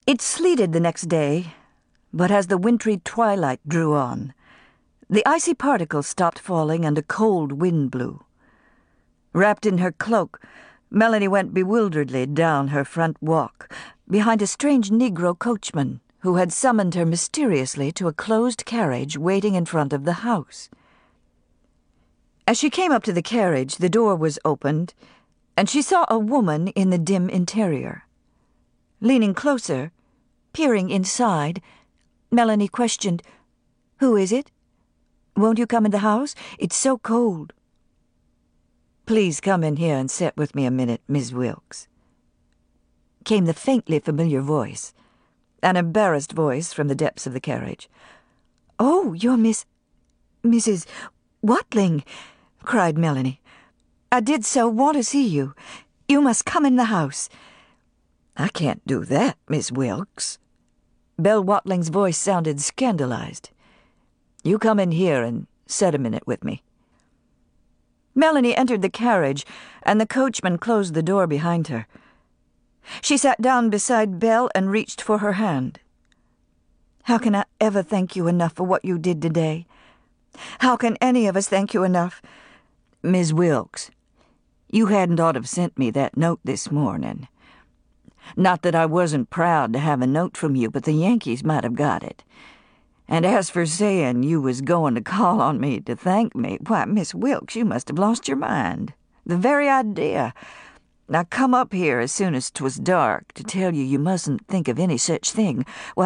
It sleeted the next day, but as the wintry twilight drew on, the icy particles stopped falling and a cold wind blew. Wrapped in her cloak, Melanie went bewilderedly down her front walk, behind a strange Negro coachman who had summoned her mysteriously to a closed carriage waiting in front of the house. As she came up to the carriage, the door was opened, and she saw a woman in the dim interior. Leaning closer, peering inside, Melanie questioned, "Who is it? Won't you come in the house? It's so cold." "Please come in here and sit with me a minute, Miss Wilkes," came the faintly familiar voice, an embarrassed voice from the depths of the carriage. "Oh, you're Mrs. Watling," cried Melanie. "I did so want to see you. You must come in the house." "I can't do that, Miss Wilkes." Belle Watling's voice sounded scandalized. "You come in here and sit a minute with me." Melanie entered the carriage, and the coachman closed the door behind her. She sat down beside Belle and reached for her hand. "How can I ever thank you enough for what you did today? How can any of us thank you enough?" "Miss Wilkes, you hadn't ought to have sent me that note this morning. Not that I wasn't proud to have a note from you, but the Yankees might have got it. And as for saying you was going to call on me to thank me, why, Miss Wilkes, you must have lost your mind. The very idea. I come up here as soon as 'twas dark to tell you you mustn't think of any such thing.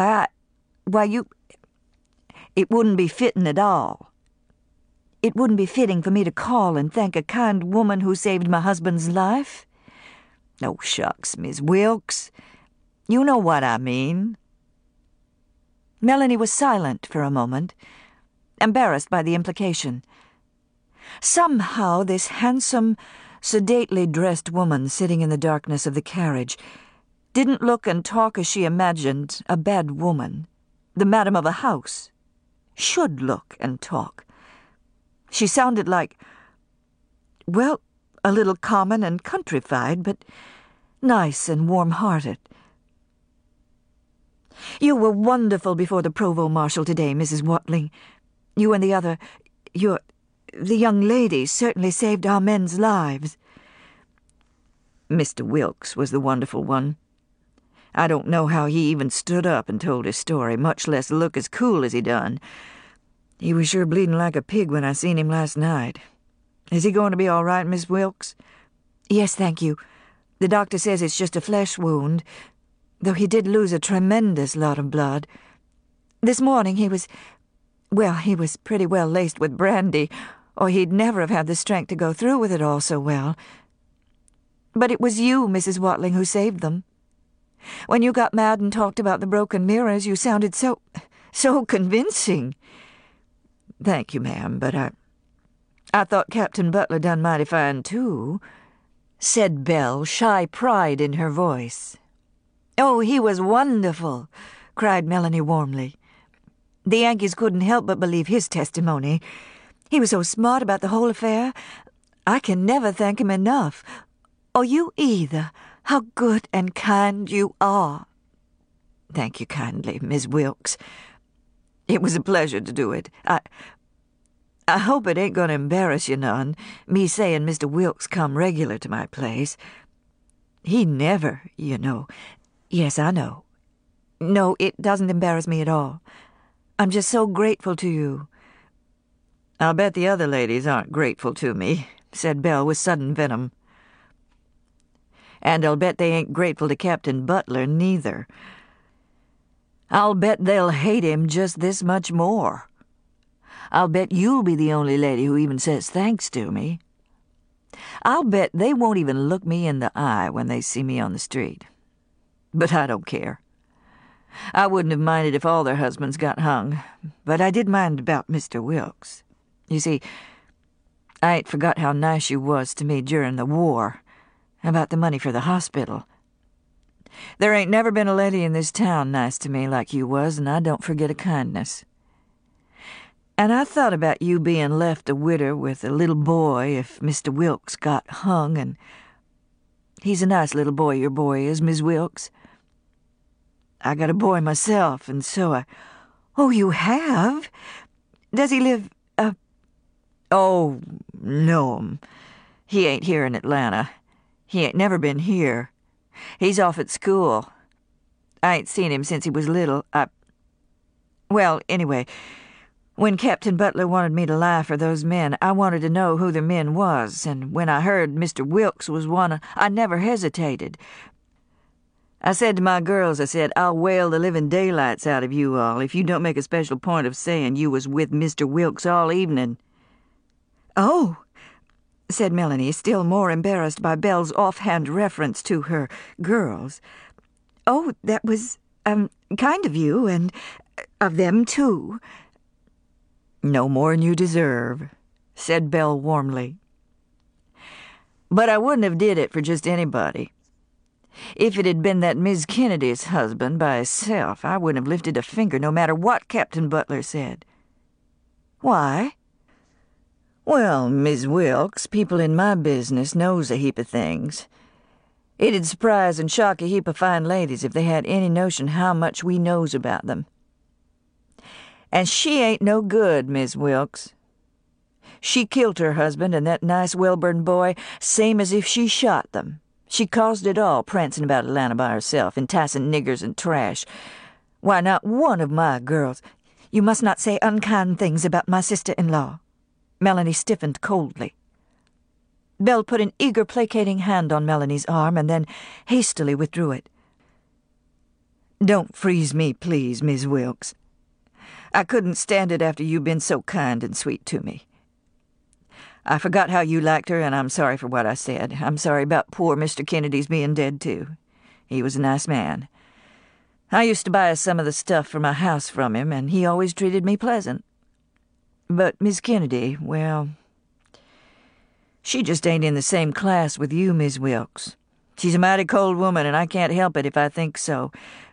It wouldn't be fitting at all. It wouldn't be fitting for me to call and thank a kind woman who saved my husband's life. Oh, shucks, Miss Wilkes. You know what I mean." Melanie was silent for a moment, embarrassed by the implication. Somehow this handsome, sedately dressed woman sitting in the darkness of the carriage didn't look and talk as she imagined a bad woman, the madam of a house, should look and talk. She sounded like, well, a little common and countrified, but nice and warm-hearted. "You were wonderful before the provost marshal today, Mrs. Watling. You and the young lady certainly saved our men's lives." "Mr. Wilkes was the wonderful one. I don't know how he even stood up and told his story, much less look as cool as he done. He was sure bleeding like a pig when I seen him last night. Is he going to be all right, Miss Wilkes?" "Yes, thank you. The doctor says it's just a flesh wound, though he did lose a tremendous lot of blood. This morning he was pretty well laced with brandy, or he'd never have had the strength to go through with it all so well. But it was you, Mrs. Watling, who saved them. When you got mad and talked about the broken mirrors, you sounded so convincing." "Thank you, ma'am, but I thought Captain Butler done mighty fine, too," said Belle, shy pride in her voice. "Oh, he was wonderful," cried Melanie warmly. "The Yankees couldn't help but believe his testimony. He was so smart about the whole affair. I can never thank him enough. Or you either. How good and kind you are." "Thank you kindly, Miss Wilkes. It was a pleasure to do it. I hope it ain't going to embarrass you none, me saying Mr. Wilkes come regular to my place. He never, you know." "Yes, I know. No, it doesn't embarrass me at all. I'm just so grateful to you." "I'll bet the other ladies aren't grateful to me," said Belle with sudden venom. "And I'll bet they ain't grateful to Captain Butler, neither. I'll bet they'll hate him just this much more. I'll bet you'll be the only lady who even says thanks to me. I'll bet they won't even look me in the eye when they see me on the street. But I don't care. I wouldn't have minded if all their husbands got hung, but I did mind about Mr. Wilkes. You see, I ain't forgot how nice you was to me during the war, about the money for the hospital. There ain't never been a lady in this town nice to me like you was, and I don't forget a kindness. And I thought about you being left a widder with a little boy if Mr. Wilkes got hung, and he's a nice little boy, your boy is, Miss Wilkes. I got a boy myself, and so I... Oh, you have? Does he live, Oh, no. He ain't here in Atlanta. He ain't never been here. He's off at school. I ain't seen him since he was little. Well, anyway, when Captain Butler wanted me to lie for those men, I wanted to know who the men was, and when I heard Mr. Wilkes was one, I never hesitated. I said to my girls, I'll whale the living daylights out of you all if you don't make a special point of saying you was with Mr. Wilkes all evening. Oh, said Melanie, still more embarrassed by Belle's offhand reference to her girls. Oh, that was, kind of you, and of them, too. No more'n you deserve, said Belle warmly. But I wouldn't have did it for just anybody. If it had been that Miss Kennedy's husband by hisself, I wouldn't have lifted a finger no matter what Captain Butler said. Why? Well, Miss Wilkes, people in my business knows a heap of things. It'd surprise and shock a heap of fine ladies if they had any notion how much we knows about them. And she ain't no good, Miss Wilkes. She killed her husband and that nice Welburn boy, same as if she shot them. She caused it all, prancing about Atlanta by herself, enticing niggers and trash. Why, not one of my girls— You must not say unkind things about my sister-in-law. Melanie stiffened coldly. Belle put an eager, placating hand on Melanie's arm and then hastily withdrew it. Don't freeze me, please, Miss Wilkes. I couldn't stand it after you've been so kind and sweet to me. I forgot how you liked her, and I'm sorry for what I said. I'm sorry about poor Mr. Kennedy's being dead, too. He was a nice man. I used to buy some of the stuff for my house from him, and he always treated me pleasant. But Miss Kennedy, well, she just ain't in the same class with you, Miss Wilkes. She's a mighty cold woman, and I can't help it if I think so.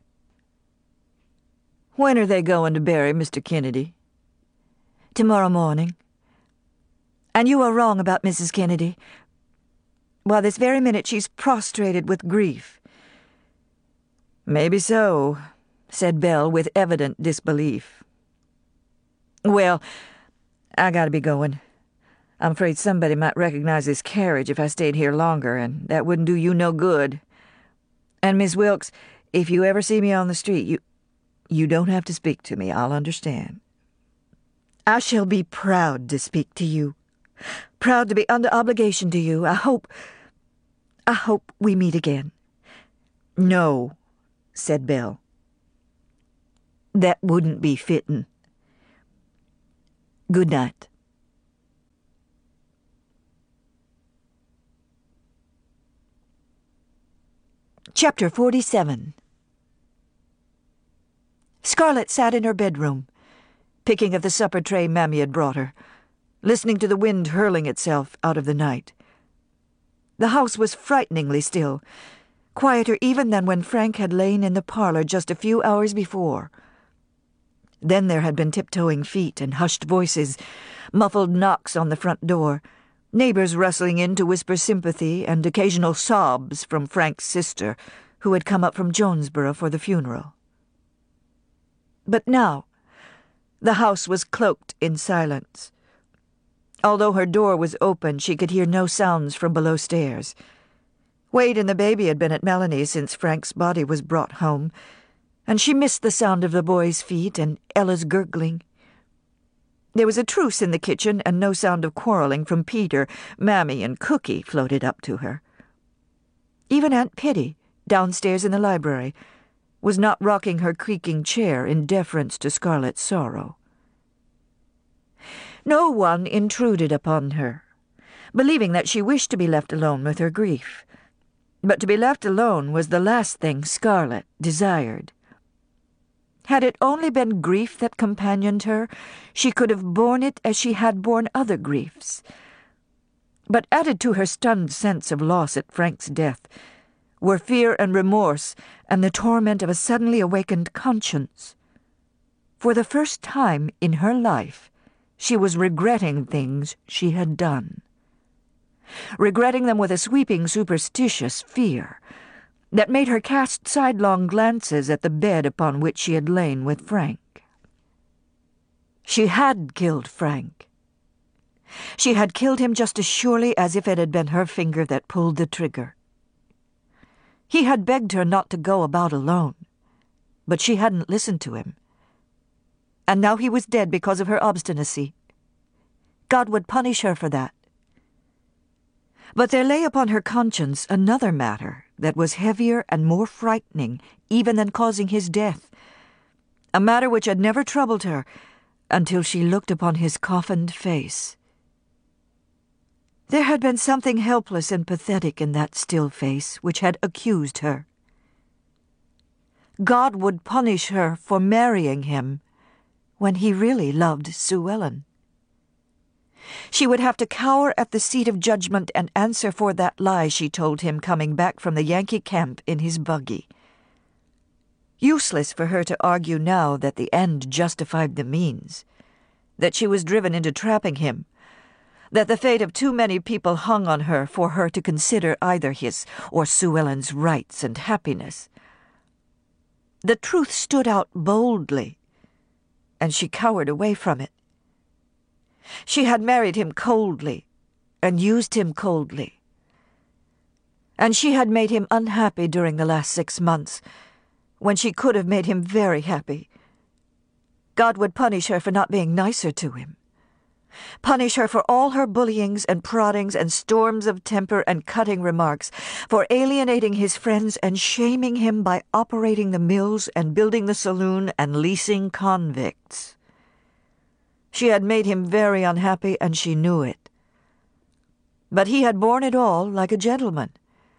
When are they going to bury Mr. Kennedy? Tomorrow morning. And you are wrong about Mrs. Kennedy. Why, this very minute she's prostrated with grief. Maybe so, said Belle with evident disbelief. Well, I gotta be going. I'm afraid somebody might recognize this carriage if I stayed here longer, and that wouldn't do you no good. And, Miss Wilkes, if you ever see me on the street, you don't have to speak to me. I'll understand. I shall be proud to speak to you. Proud to be under obligation to you. I hope we meet again. No, said Belle. That wouldn't be fitting. Good night. Chapter 47. Scarlett sat in her bedroom, picking at the supper tray Mammy had brought her, listening to the wind hurling itself out of the night. The house was frighteningly still, quieter even than when Frank had lain in the parlor just a few hours before. Then there had been tiptoeing feet and hushed voices, muffled knocks on the front door, neighbors rustling in to whisper sympathy, and occasional sobs from Frank's sister, who had come up from Jonesboro for the funeral. But now, the house was cloaked in silence. Although her door was open, she could hear no sounds from below stairs. Wade and the baby had been at Melanie's since Frank's body was brought home, and she missed the sound of the boy's feet and Ella's gurgling. There was a truce in the kitchen, and no sound of quarreling from Peter, Mammy, and Cookie floated up to her. Even Aunt Pitty, downstairs in the library, was not rocking her creaking chair in deference to Scarlett's sorrow. No one intruded upon her, believing that she wished to be left alone with her grief. But to be left alone was the last thing Scarlett desired. Had it only been grief that companioned her, she could have borne it as she had borne other griefs. But added to her stunned sense of loss at Frank's death were fear and remorse and the torment of a suddenly awakened conscience. For the first time in her life, she was regretting things she had done. Regretting them with a sweeping, superstitious fear. that made her cast sidelong glances at the bed upon which she had lain with Frank. She had killed Frank. She had killed him just as surely as if it had been her finger that pulled the trigger. He had begged her not to go about alone, but she hadn't listened to him. And now he was dead because of her obstinacy. God would punish her for that. But there lay upon her conscience another matter that was heavier and more frightening even than causing his death, a matter which had never troubled her until she looked upon his coffined face. There had been something helpless and pathetic in that still face which had accused her. God would punish her for marrying him when he really loved Sue Ellen. She would have to cower at the seat of judgment and answer for that lie she told him coming back from the Yankee camp in his buggy. Useless for her to argue now that the end justified the means, that she was driven into trapping him, that the fate of too many people hung on her for her to consider either his or Sue Ellen's rights and happiness. The truth stood out boldly, and she cowered away from it. She had married him coldly and used him coldly. And she had made him unhappy during the last 6 months, when she could have made him very happy. God would punish her for not being nicer to him. Punish her for all her bullyings and proddings and storms of temper and cutting remarks, for alienating his friends and shaming him by operating the mills and building the saloon and leasing convicts. She had made him very unhappy, and she knew it. But he had borne it all like a gentleman.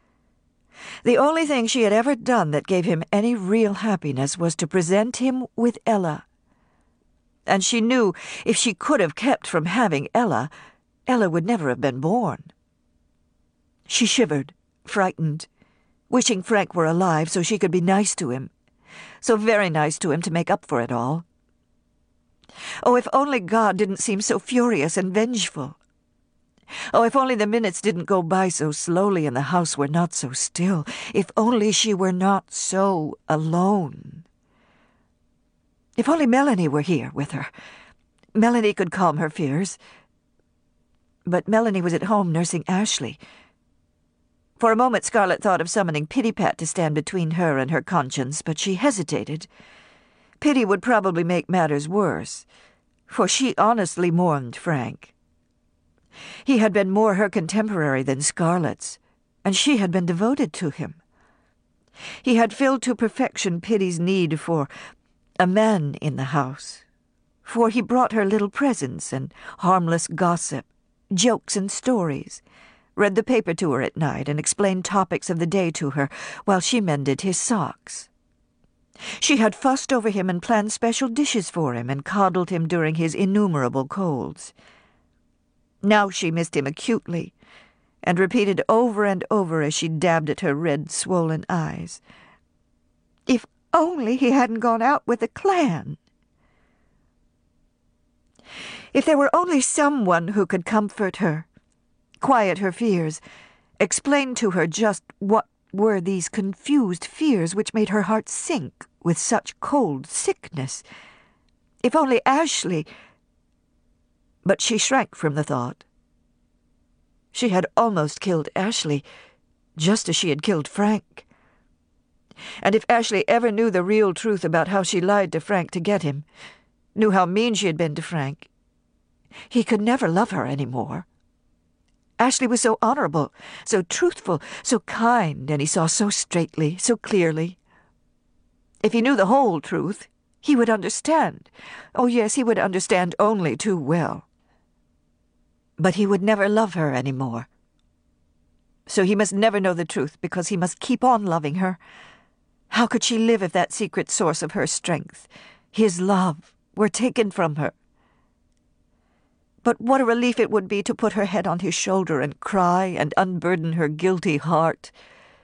The only thing she had ever done that gave him any real happiness was to present him with Ella. And she knew if she could have kept from having Ella, Ella would never have been born. She shivered, frightened, wishing Frank were alive so she could be nice to him, so very nice to him to make up for it all. Oh, if only God didn't seem so furious and vengeful. Oh, if only the minutes didn't go by so slowly and the house were not so still. If only she were not so alone. If only Melanie were here with her. Melanie could calm her fears. But Melanie was at home nursing Ashley. For a moment Scarlett thought of summoning Pity-Pat to stand between her and her conscience, but she hesitated. Pity would probably make matters worse, for she honestly mourned Frank. He had been more her contemporary than Scarlett's, and she had been devoted to him. He had filled to perfection Pity's need for a man in the house, for he brought her little presents and harmless gossip, jokes and stories, read the paper to her at night, and explained topics of the day to her while she mended his socks. She had fussed over him and planned special dishes for him and coddled him during his innumerable colds. Now she missed him acutely, and repeated over and over as she dabbed at her red, swollen eyes, "If only he hadn't gone out with the clan!" If there were only someone who could comfort her, quiet her fears, explain to her just what were these confused fears which made her heart sink with such cold sickness. If only Ashley... But she shrank from the thought. She had almost killed Ashley, just as she had killed Frank. And if Ashley ever knew the real truth about how she lied to Frank to get him, knew how mean she had been to Frank, he could never love her any more. Ashley was so honorable, so truthful, so kind, and he saw so straightly, so clearly. If he knew the whole truth, he would understand. Oh, yes, he would understand only too well. But he would never love her any more. So he must never know the truth, because he must keep on loving her. How could she live if that secret source of her strength, his love, were taken from her? But what a relief it would be to put her head on his shoulder and cry and unburden her guilty heart.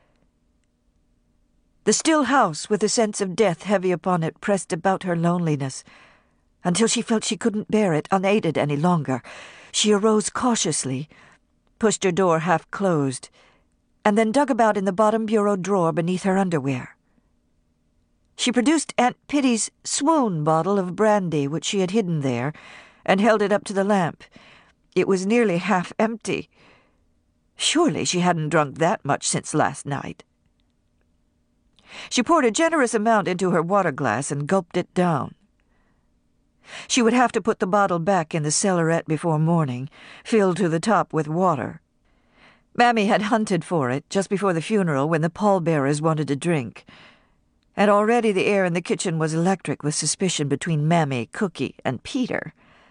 The still house, with the sense of death heavy upon it, pressed about her loneliness, until she felt she couldn't bear it unaided any longer. She arose cautiously, pushed her door half closed, and then dug about in the bottom bureau drawer beneath her underwear. She produced Aunt Pitty's swoon bottle of brandy, which she had hidden there, and held it up to the lamp. It was nearly half empty. Surely she hadn't drunk that much since last night. She poured a generous amount into her water glass and gulped it down. She would have to put the bottle back in the cellarette before morning, filled to the top with water. Mammy had hunted for it just before the funeral when the pallbearers wanted a drink, and already the air in the kitchen was electric with suspicion between Mammy, Cookie, and Peter.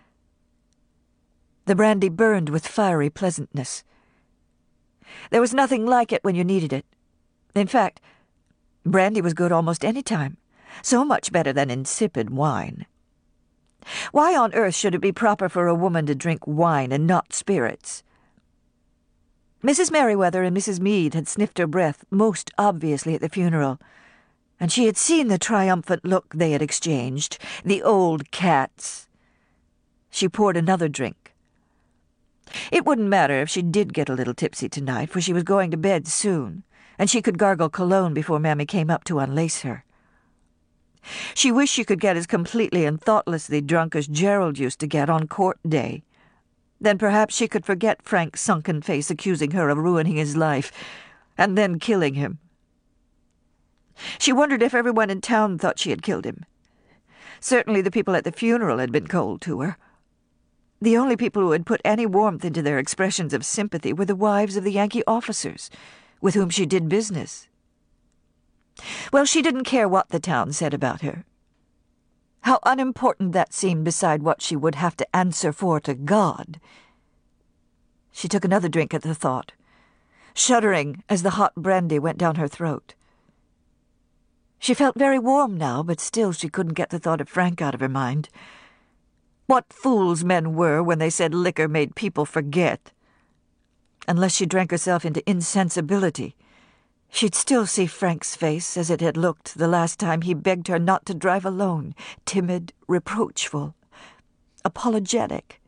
The brandy burned with fiery pleasantness. There was nothing like it when you needed it. In fact, brandy was good almost any time, so much better than insipid wine. Why on earth should it be proper for a woman to drink wine and not spirits? Mrs. Merriweather and Mrs. Meade had sniffed her breath most obviously at the funeral, and she had seen the triumphant look they had exchanged, the old cats. She poured another drink. It wouldn't matter if she did get a little tipsy tonight, for she was going to bed soon, and she could gargle cologne before Mammy came up to unlace her. She wished she could get as completely and thoughtlessly drunk as Gerald used to get on court day. Then perhaps she could forget Frank's sunken face accusing her of ruining his life, and then killing him. She wondered if everyone in town thought she had killed him. Certainly the people at the funeral had been cold to her. The only people who had put any warmth into their expressions of sympathy were the wives of the Yankee officers, with whom she did business. Well, she didn't care what the town said about her. How unimportant that seemed beside what she would have to answer for to God. She took another drink at the thought, shuddering as the hot brandy went down her throat. She felt very warm now, but still she couldn't get the thought of Frank out of her mind. What fools men were when they said liquor made people forget. Unless she drank herself into insensibility, she'd still see Frank's face as it had looked the last time he begged her not to drive alone, timid, reproachful, apologetic.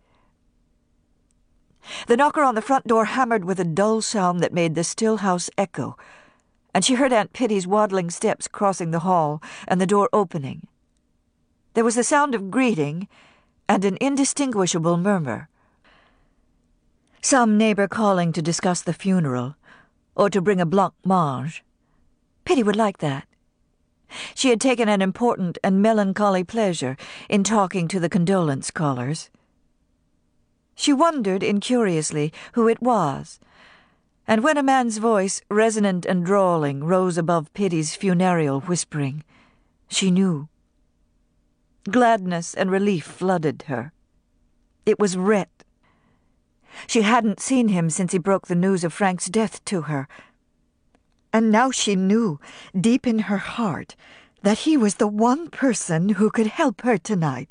The knocker on the front door hammered with a dull sound that made the still house echo, and she heard Aunt Pitty's waddling steps crossing the hall and the door opening. There was the sound of greeting and an indistinguishable murmur. Some neighbor calling to discuss the funeral, or to bring a blancmange. Pitty would like that. She had taken an important and melancholy pleasure in talking to the condolence callers. She wondered incuriously who it was, and when a man's voice, resonant and drawling, rose above Pitty's funereal whispering, she knew. Gladness and relief flooded her. It was Rhett. She hadn't seen him since he broke the news of Frank's death to her. And now she knew, deep in her heart, that he was the one person who could help her tonight.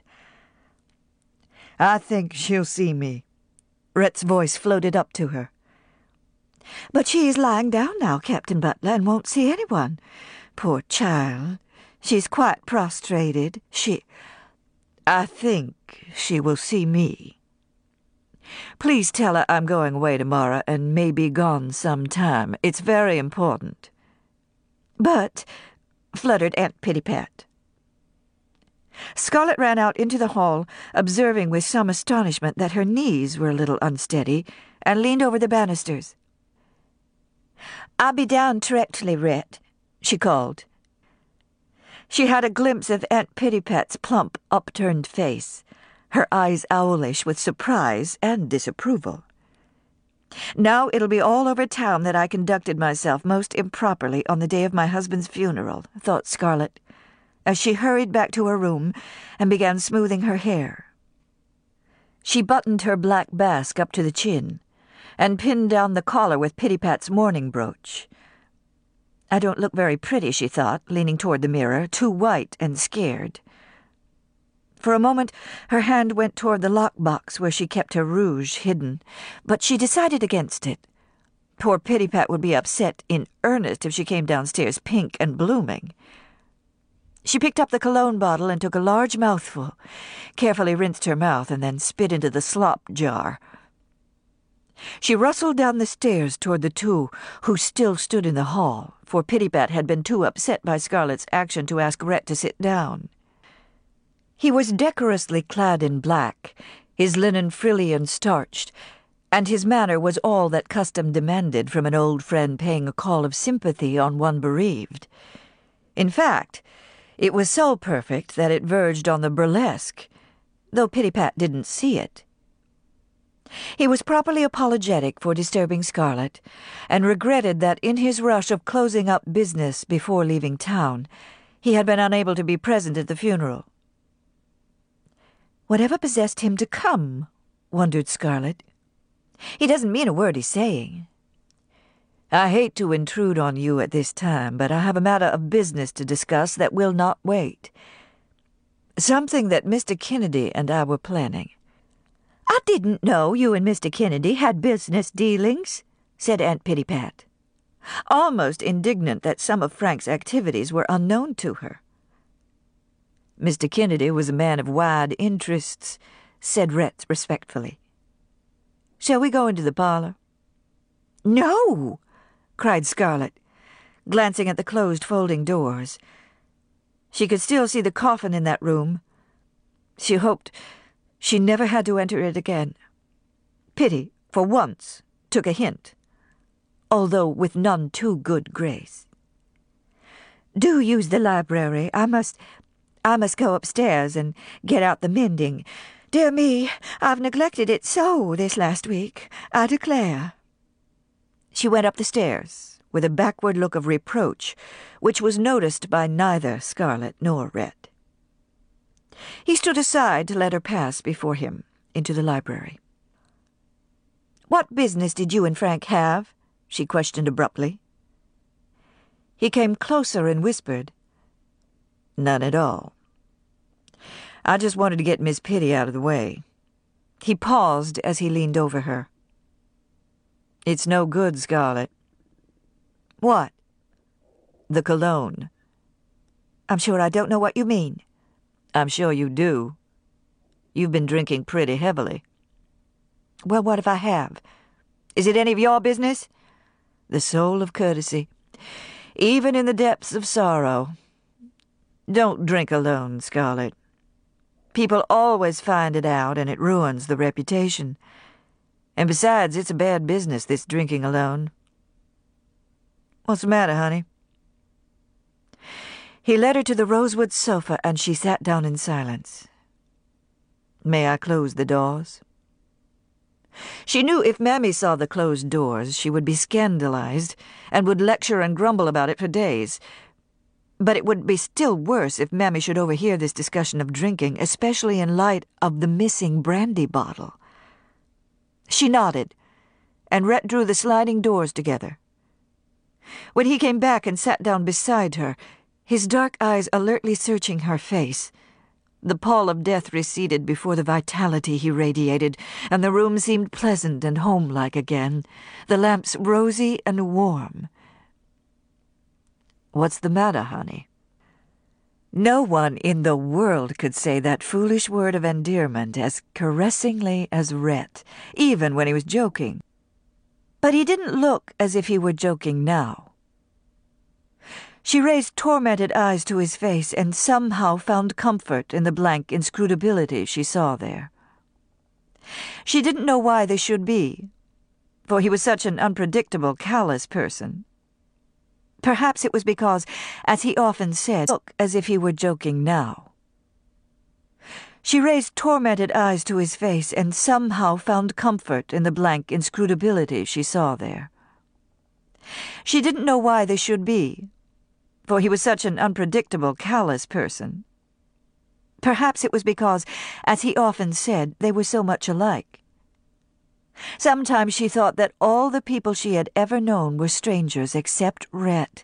"I think she'll see me," Rhett's voice floated up to her. "But she is lying down now, Captain Butler, and won't see anyone. Poor child. She's quite prostrated. I think she will see me. Please tell her I'm going away tomorrow and may be gone some time. It's very important." "But," fluttered Aunt Pitty-Pat. Scarlet ran out into the hall, observing with some astonishment that her knees were a little unsteady, and leaned over the banisters. "I'll be down directly, Rhett," she called. She had a glimpse of Aunt Pitty-Pat's plump, upturned face, her eyes owlish with surprise and disapproval. "Now it'll be all over town that I conducted myself most improperly on the day of my husband's funeral," thought Scarlet, as she hurried back to her room and began smoothing her hair. She buttoned her black basque up to the chin and pinned down the collar with Pitty-Pat's mourning brooch. "I don't look very pretty," she thought, leaning toward the mirror, too white and scared. For a moment her hand went toward the lockbox where she kept her rouge hidden, but she decided against it. Poor Pitty-Pat would be upset in earnest if she came downstairs pink and blooming. She picked up the cologne bottle and took a large mouthful, carefully rinsed her mouth, and then spit into the slop jar. She rustled down the stairs toward the two who still stood in the hall, for Pittypat had been too upset by Scarlet's action to ask Rhett to sit down. He was decorously clad in black, his linen frilly and starched, and his manner was all that custom demanded from an old friend paying a call of sympathy on one bereaved. In fact, it was so perfect that it verged on the burlesque, though Pittypat didn't see it. He was properly apologetic for disturbing Scarlet, and regretted that in his rush of closing up business before leaving town, he had been unable to be present at the funeral. "Whatever possessed him to come?" wondered Scarlet. "He doesn't mean a word he's saying." "I hate to intrude on you at this time, but I have a matter of business to discuss that will not wait. Something that Mr. Kennedy and I were planning." "I didn't know you and Mr. Kennedy had business dealings," said Aunt Pittypat, almost indignant that some of Frank's activities were unknown to her. "Mr. Kennedy was a man of wide interests," said Rhett respectfully. "Shall we go into the parlor?" "No!" cried Scarlet, glancing at the closed folding doors. She could still see the coffin in that room. She hoped she never had to enter it again. Pitty, for once, took a hint, although with none too good grace. "Do use the library. I must go upstairs and get out the mending. Dear me, I've neglected it so this last week, I declare." She went up the stairs with a backward look of reproach, which was noticed by neither Scarlet nor Rhett. He stood aside to let her pass before him into the library. "What business did you and Frank have?" she questioned abruptly. He came closer and whispered, "None at all. I just wanted to get Miss Pitty out of the way." He paused as he leaned over her. "It's no good, Scarlet." "What?" "The cologne." "I'm sure I don't know what you mean." "I'm sure you do. You've been drinking pretty heavily." "Well, what if I have? Is it any of your business?" "The soul of courtesy, even in the depths of sorrow. Don't drink alone, Scarlet. People always find it out, and it ruins the reputation. And besides, it's a bad business, this drinking alone." "What's the matter, honey?" He led her to the rosewood sofa, and she sat down in silence. "May I close the doors?" She knew if Mammy saw the closed doors, she would be scandalized, and would lecture and grumble about it for days. But it would be still worse if Mammy should overhear this discussion of drinking, especially in light of the missing brandy bottle. She nodded, and Rhett drew the sliding doors together. When he came back and sat down beside her, his dark eyes alertly searching her face, the pall of death receded before the vitality he radiated, and the room seemed pleasant and homelike again, the lamps rosy and warm. "What's the matter, honey?" No one in the world could say that foolish word of endearment as caressingly as Rhett, even when he was joking. But he didn't look as if he were joking now. She raised tormented eyes to his face and somehow found comfort in the blank inscrutability she saw there. She didn't know why they should be, for he was such an unpredictable, callous person. Perhaps it was because, as he often said, look as if he were joking now. She raised tormented eyes to his face and somehow found comfort in the blank inscrutability she saw there. She didn't know why they should be, for he was such an unpredictable, callous person. Perhaps it was because, as he often said, they were so much alike. Sometimes she thought that all the people she had ever known were strangers except Rhett.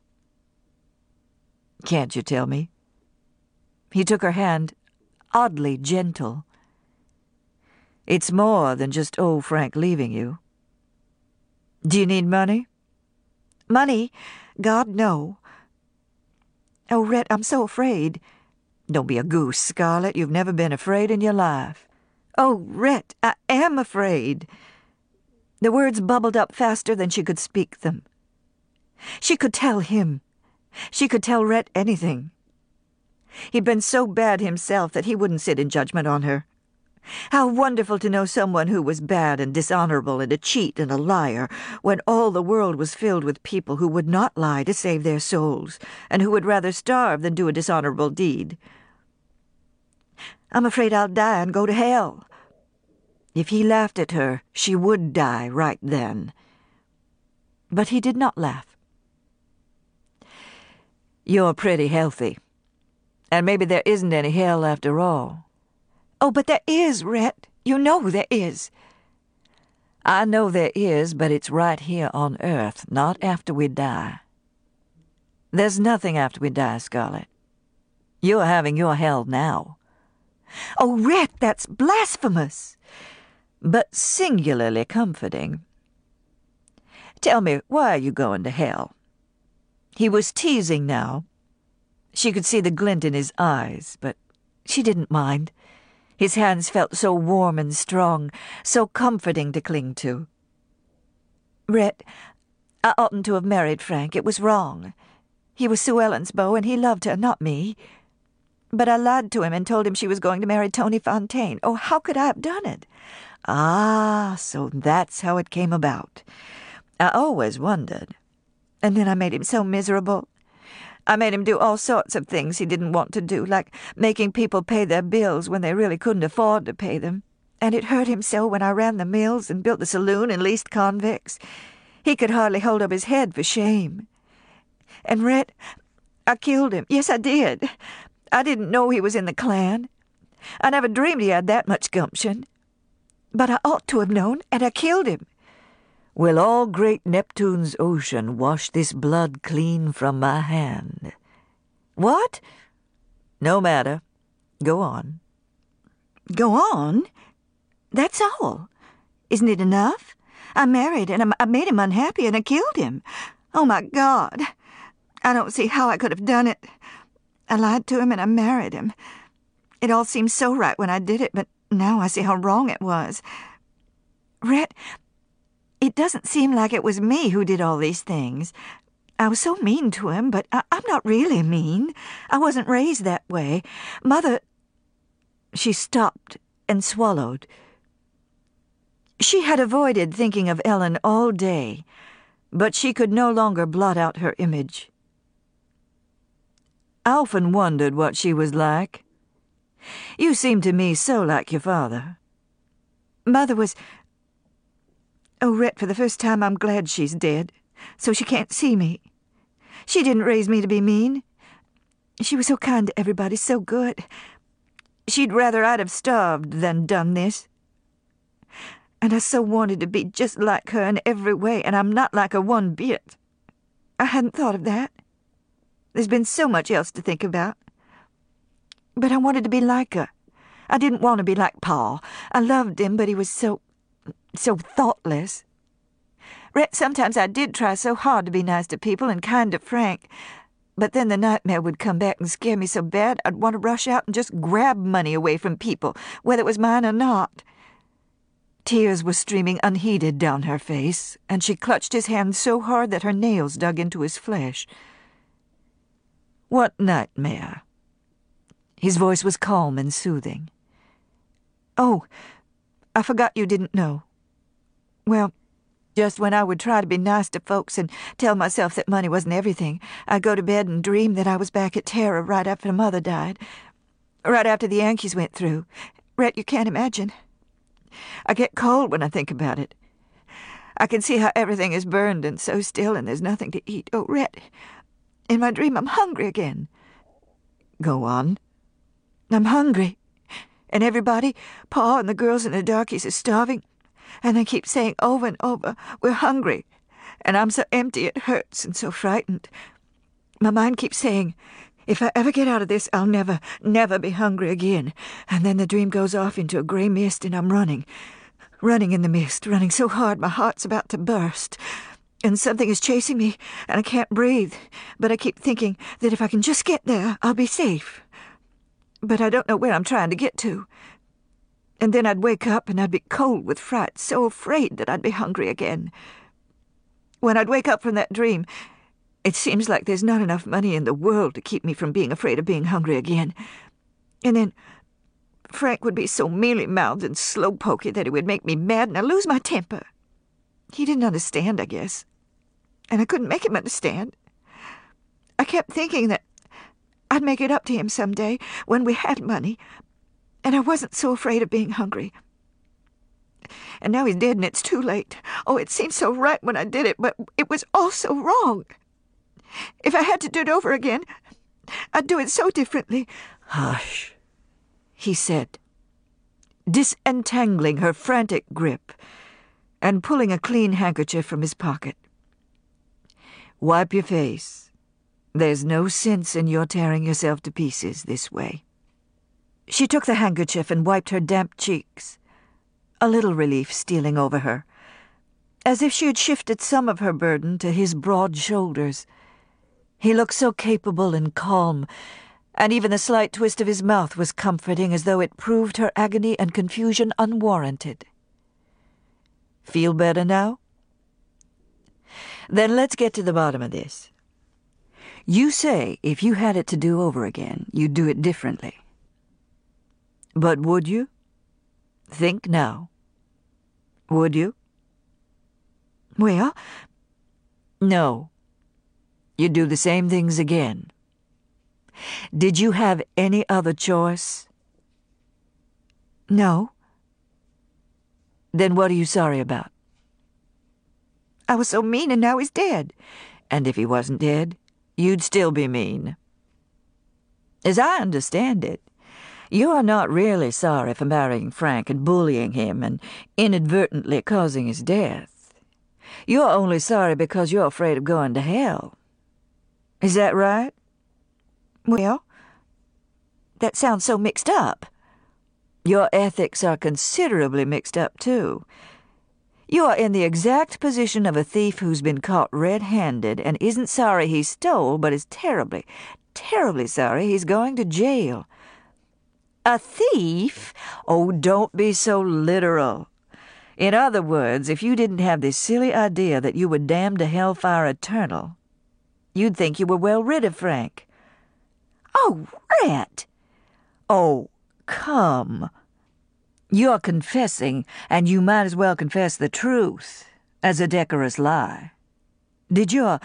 "Can't you tell me?" He took her hand, oddly gentle. "It's more than just old Frank leaving you. Do you need money?" "Money? God, no. Oh, Rhett, I'm so afraid." "Don't be a goose, Scarlet. You've never been afraid in your life." "Oh, Rhett, I am afraid." The words bubbled up faster than she could speak them. She could tell him. She could tell Rhett anything. He'd been so bad himself that he wouldn't sit in judgment on her. How wonderful to know someone who was bad and dishonorable and a cheat and a liar, when all the world was filled with people who would not lie to save their souls, and who would rather starve than do a dishonorable deed. "I'm afraid I'll die and go to hell." If he laughed at her, she would die right then. But he did not laugh. "You're pretty healthy. And maybe there isn't any hell after all." "Oh, but there is, Rhett. You know there is." "I know there is, but it's right here on Earth, not after we die. There's nothing after we die, Scarlett. You're having your hell now." "Oh, Rhett, that's blasphemous." "But singularly comforting. Tell me, why are you going to hell?" He was teasing now. She could see the glint in his eyes, but she didn't mind. His hands felt so warm and strong, so comforting to cling to. "Rhett, I oughtn't to have married Frank. It was wrong. He was Sue Ellen's beau, and he loved her, not me. But I lied to him and told him she was going to marry Tony Fontaine. Oh, how could I have done it?" "Ah, so that's how it came about. I always wondered." "And then I made him so miserable. I made him do all sorts of things he didn't want to do, like making people pay their bills when they really couldn't afford to pay them. And it hurt him so when I ran the mills and built the saloon and leased convicts. He could hardly hold up his head for shame. And Rhett, I killed him. Yes, I did. I didn't know he was in the Klan. I never dreamed he had that much gumption. But I ought to have known, and I killed him." "Will all great Neptune's ocean wash this blood clean from my hand?" "What?" "No matter. Go on." "Go on? That's all. Isn't it enough? I married, and I made him unhappy, and I killed him. Oh, my God. I don't see how I could have done it. I lied to him, and I married him. It all seemed so right when I did it, but now I see how wrong it was. Rhett, it doesn't seem like it was me who did all these things. I was so mean to him, but I'm not really mean. I wasn't raised that way. Mother—" She stopped and swallowed. She had avoided thinking of Ellen all day, but she could no longer blot out her image. "I often wondered what she was like. You seem to me so like your father." "Mother was— Oh, Rhett, for the first time I'm glad she's dead, so she can't see me. She didn't raise me to be mean. She was so kind to everybody, so good. She'd rather I'd have starved than done this. And I so wanted to be just like her in every way, and I'm not like her one bit. I hadn't thought of that. There's been so much else to think about. But I wanted to be like her. I didn't want to be like Pa. I loved him, but he was so thoughtless. Rhett, sometimes I did try so hard to be nice to people and kind to Frank, but then the nightmare would come back and scare me so bad I'd want to rush out and just grab money away from people, whether it was mine or not." Tears were streaming unheeded down her face, and she clutched his hand so hard that her nails dug into his flesh. "What nightmare?" His voice was calm and soothing. "Oh, I forgot you didn't know. Well, just when I would try to be nice to folks and tell myself that money wasn't everything, I'd go to bed and dream that I was back at Terra right after Mother died. Right after the Yankees went through. Rhett, you can't imagine. I get cold when I think about it. I can see how everything is burned and so still and there's nothing to eat. Oh, Rhett, in my dream I'm hungry again." "Go on." "I'm hungry. And everybody, Pa and the girls and the darkies, are starving. And they keep saying over and over, 'We're hungry.' And I'm so empty it hurts and so frightened. My mind keeps saying, 'If I ever get out of this, I'll never, never be hungry again.' And then the dream goes off into a gray mist and I'm running in the mist, running so hard my heart's about to burst. And something is chasing me and I can't breathe. But I keep thinking that if I can just get there, I'll be safe. But I don't know where I'm trying to get to. And then I'd wake up and I'd be cold with fright, so afraid that I'd be hungry again. When I'd wake up from that dream, it seems like there's not enough money in the world to keep me from being afraid of being hungry again. And then Frank would be so mealy-mouthed and slow-pokey that it would make me mad and I'd lose my temper. He didn't understand, I guess. And I couldn't make him understand. I kept thinking that I'd make it up to him someday when we had money, and I wasn't so afraid of being hungry. And now he's dead and it's too late. Oh, it seemed so right when I did it, but it was all so wrong. If I had to do it over again, I'd do it so differently. Hush, he said, disentangling her frantic grip and pulling a clean handkerchief from his pocket. Wipe your face. There's no sense in your tearing yourself to pieces this way. She took the handkerchief and wiped her damp cheeks, a little relief stealing over her, as if she had shifted some of her burden to his broad shoulders. He looked so capable and calm, and even the slight twist of his mouth was comforting, as though it proved her agony and confusion unwarranted. Feel better now? Then let's get to the bottom of this. You say if you had it to do over again, you'd do it differently. But would you? Think now. Would you? Well, No. You'd do the same things again. Did you have any other choice? no. Then what are you sorry about? I was so mean and now he's dead. And if he wasn't dead, you'd still be mean. As I understand it, you are not really sorry for marrying Frank and bullying him and inadvertently causing his death. You're only sorry because you're afraid of going to hell. Is that right? Well, that sounds so mixed up. Your ethics are considerably mixed up, too. You are in the exact position of a thief who's been caught red-handed and isn't sorry he stole, but is terribly, terribly sorry he's going to jail. A thief? Oh, don't be so literal. In other words, if you didn't have this silly idea that you were damned to hellfire eternal, you'd think you were well rid of Frank. Oh, Rhett! Oh, come. You're confessing, and you might as well confess the truth as a decorous lie. Did your,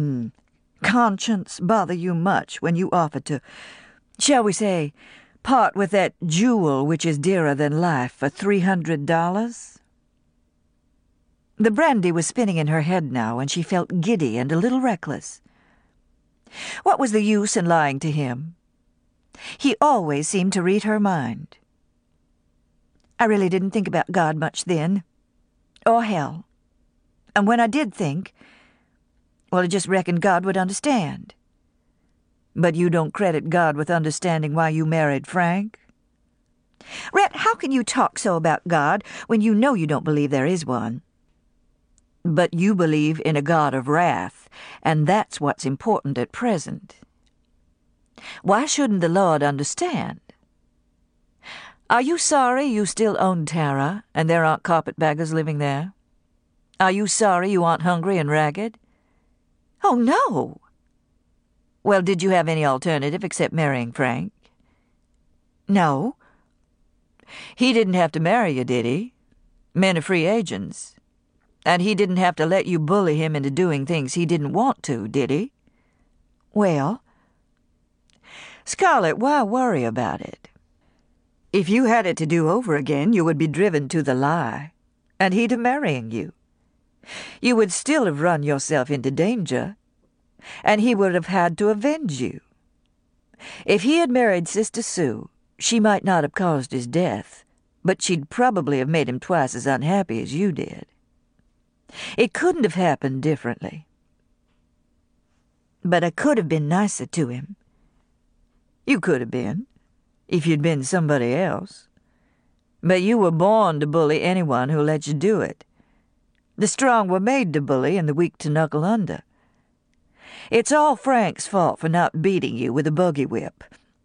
conscience bother you much when you offered to, shall we say, part with that jewel which is dearer than life for $300? The brandy was spinning in her head now, and she felt giddy and a little reckless. What was the use in lying to him? He always seemed to read her mind. I really didn't think about God much then, or hell. And when I did think, well, I just reckoned God would understand. But you don't credit God with understanding why you married Frank? Rhett, how can you talk so about God when you know you don't believe there is one? But you believe in a God of wrath, and that's what's important at present. Why shouldn't the Lord understand? Are you sorry you still own Tara, and there aren't carpetbaggers living there? Are you sorry you aren't hungry and ragged? Oh, no. Well, did you have any alternative except marrying Frank? No. He didn't have to marry you, did he? Men are free agents. And he didn't have to let you bully him into doing things he didn't want to, did he? Well, Scarlett, why worry about it? If you had it to do over again, you would be driven to the lie, and he to marrying you. You would still have run yourself into danger, and he would have had to avenge you. If he had married Sister Sue, she might not have caused his death, but she'd probably have made him twice as unhappy as you did. It couldn't have happened differently. But I could have been nicer to him. You could have been, if you'd been somebody else. But you were born to bully anyone who let you do it. The strong were made to bully and the weak to knuckle under. It's all Frank's fault for not beating you with a buggy whip.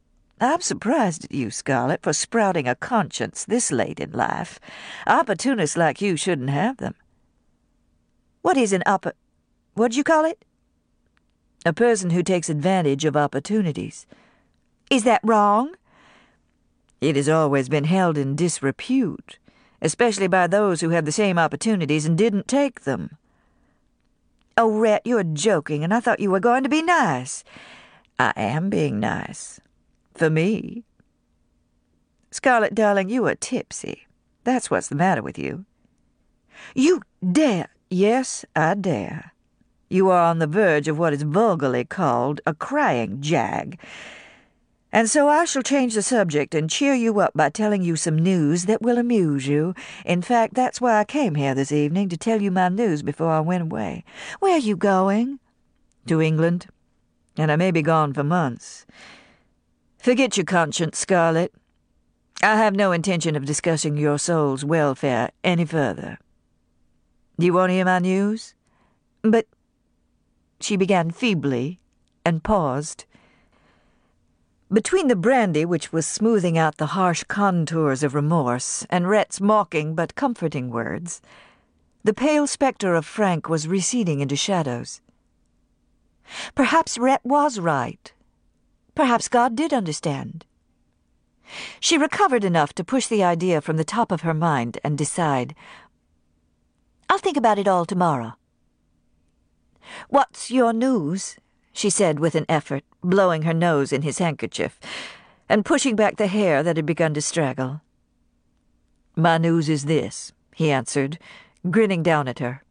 I'm surprised at you, Scarlett, for sprouting a conscience this late in life. Opportunists like you shouldn't have them. What is an what'd you call it? A person who takes advantage of opportunities. Is that wrong? It has always been held in disrepute, especially by those who had the same opportunities and didn't take them. Oh, Rhett, you're joking, and I thought you were going to be nice. I am being nice. For me. Scarlett, darling, you are tipsy. That's what's the matter with you. You dare? Yes, I dare. You are on the verge of what is vulgarly called a crying jag. And so I shall change the subject and cheer you up by telling you some news that will amuse you. In fact, that's why I came here this evening, to tell you my news before I went away. Where are you going? To England. And I may be gone for months. Forget your conscience, Scarlett. I have no intention of discussing your soul's welfare any further. Do you want to hear my news? But... She began feebly and paused. Between the brandy, which was smoothing out the harsh contours of remorse, and Rhett's mocking but comforting words, the pale spectre of Frank was receding into shadows. Perhaps Rhett was right. Perhaps God did understand. She recovered enough to push the idea from the top of her mind and decide, I'll think about it all tomorrow. What's your news? She said with an effort, blowing her nose in his handkerchief, and pushing back the hair that had begun to straggle. My news is this, he answered, grinning down at her.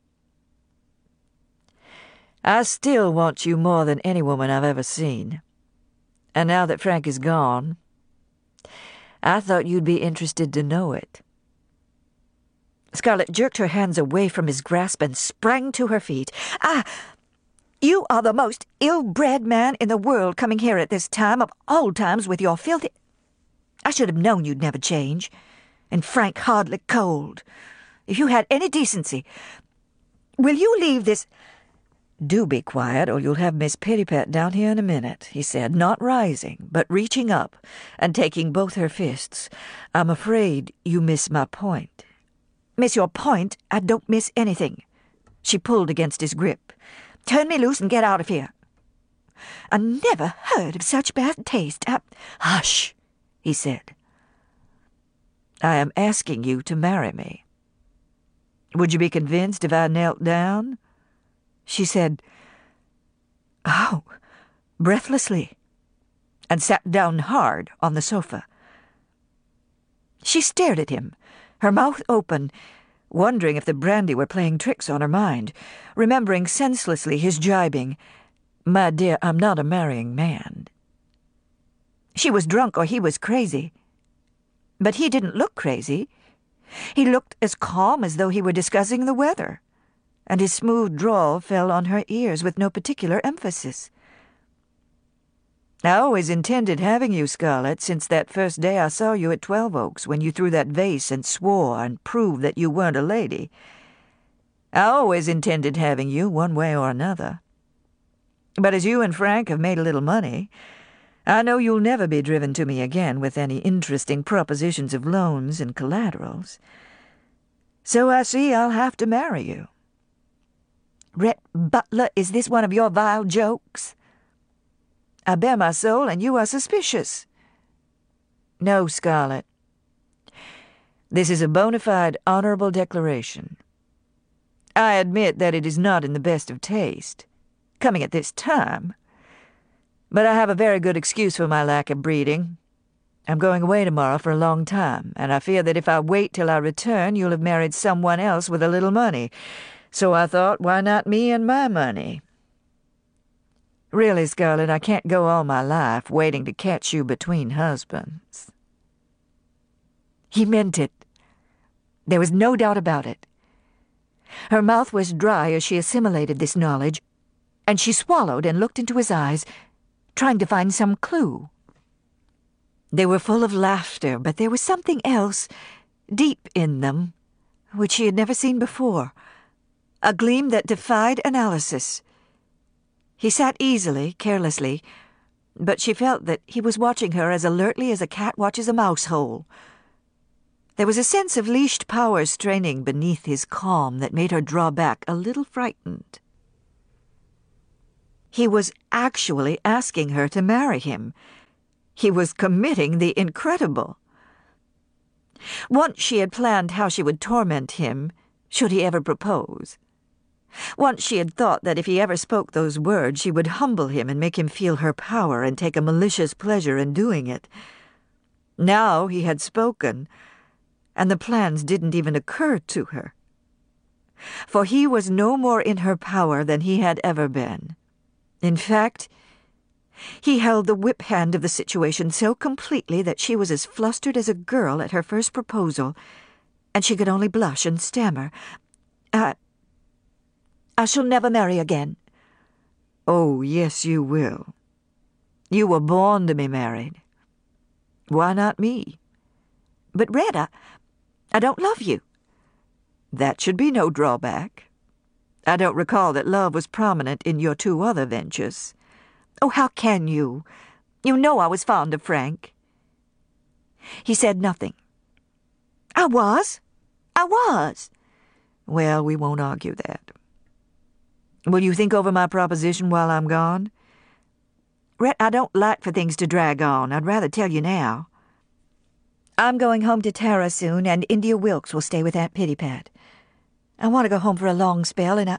I still want you more than any woman I've ever seen. And now that Frank is gone, I thought you'd be interested to know it. Scarlett jerked her hands away from his grasp and sprang to her feet. You are the most ill-bred man in the world, coming here at this time of all times with your filthy... I should have known you'd never change. And Frank hardly cold. If you had any decency... Will you leave this... Do be quiet, or you'll have Miss Pittypat down here in a minute, he said, not rising, but reaching up and taking both her fists. I'm afraid you miss my point. Miss your point? I don't miss anything. She pulled against his grip. Turn me loose and get out of here. I never heard of such bad taste. Hush, he said. I am asking you to marry me. Would you be convinced if I knelt down? She said, "Oh," breathlessly, and sat down hard on the sofa. She stared at him, her mouth open, wondering if the brandy were playing tricks on her mind, remembering senselessly his jibing, "My dear, I'm not a marrying man." She was drunk or he was crazy. But he didn't look crazy. He looked as calm as though he were discussing the weather, and his smooth drawl fell on her ears with no particular emphasis. I always intended having you, Scarlett, since that first day I saw you at 12 Oaks, when you threw that vase and swore and proved that you weren't a lady. I always intended having you, one way or another. But as you and Frank have made a little money, I know you'll never be driven to me again with any interesting propositions of loans and collaterals. So I see I'll have to marry you. Rhett Butler, is this one of your vile jokes? I bare my soul, and you are suspicious. No, Scarlett. This is a bona fide, honorable declaration. I admit that it is not in the best of taste, coming at this time, but I have a very good excuse for my lack of breeding. I'm going away tomorrow for a long time, and I fear that if I wait till I return, you'll have married someone else with a little money. So I thought, why not me and my money? Really, Scarlett, I can't go all my life waiting to catch you between husbands. He meant it. There was no doubt about it. Her mouth was dry as she assimilated this knowledge, and she swallowed and looked into his eyes, trying to find some clue. They were full of laughter, but there was something else, deep in them, which she had never seen before, a gleam that defied analysis. He sat easily, carelessly, but she felt that he was watching her as alertly as a cat watches a mouse hole. There was a sense of leashed power straining beneath his calm that made her draw back a little frightened. He was actually asking her to marry him. He was committing the incredible. Once she had planned how she would torment him, should he ever propose. Once she had thought that if he ever spoke those words, she would humble him and make him feel her power and take a malicious pleasure in doing it. Now he had spoken, and the plans didn't even occur to her. For he was no more in her power than he had ever been. In fact, he held the whip hand of the situation so completely that she was as flustered as a girl at her first proposal, and she could only blush and stammer. I shall never marry again." "Oh, yes, you will. You were born to be married. Why not me?" "But, Red, I don't love you." "That should be no drawback. I don't recall that love was prominent in your two other ventures." "Oh, how can you? You know I was fond of Frank." He said nothing. I was. "Well, we won't argue that. Will you think over my proposition while I'm gone?" "Rhett, I don't like for things to drag on. I'd rather tell you now. I'm going home to Tara soon, and India Wilkes will stay with Aunt Pittypat. I want to go home for a long spell, and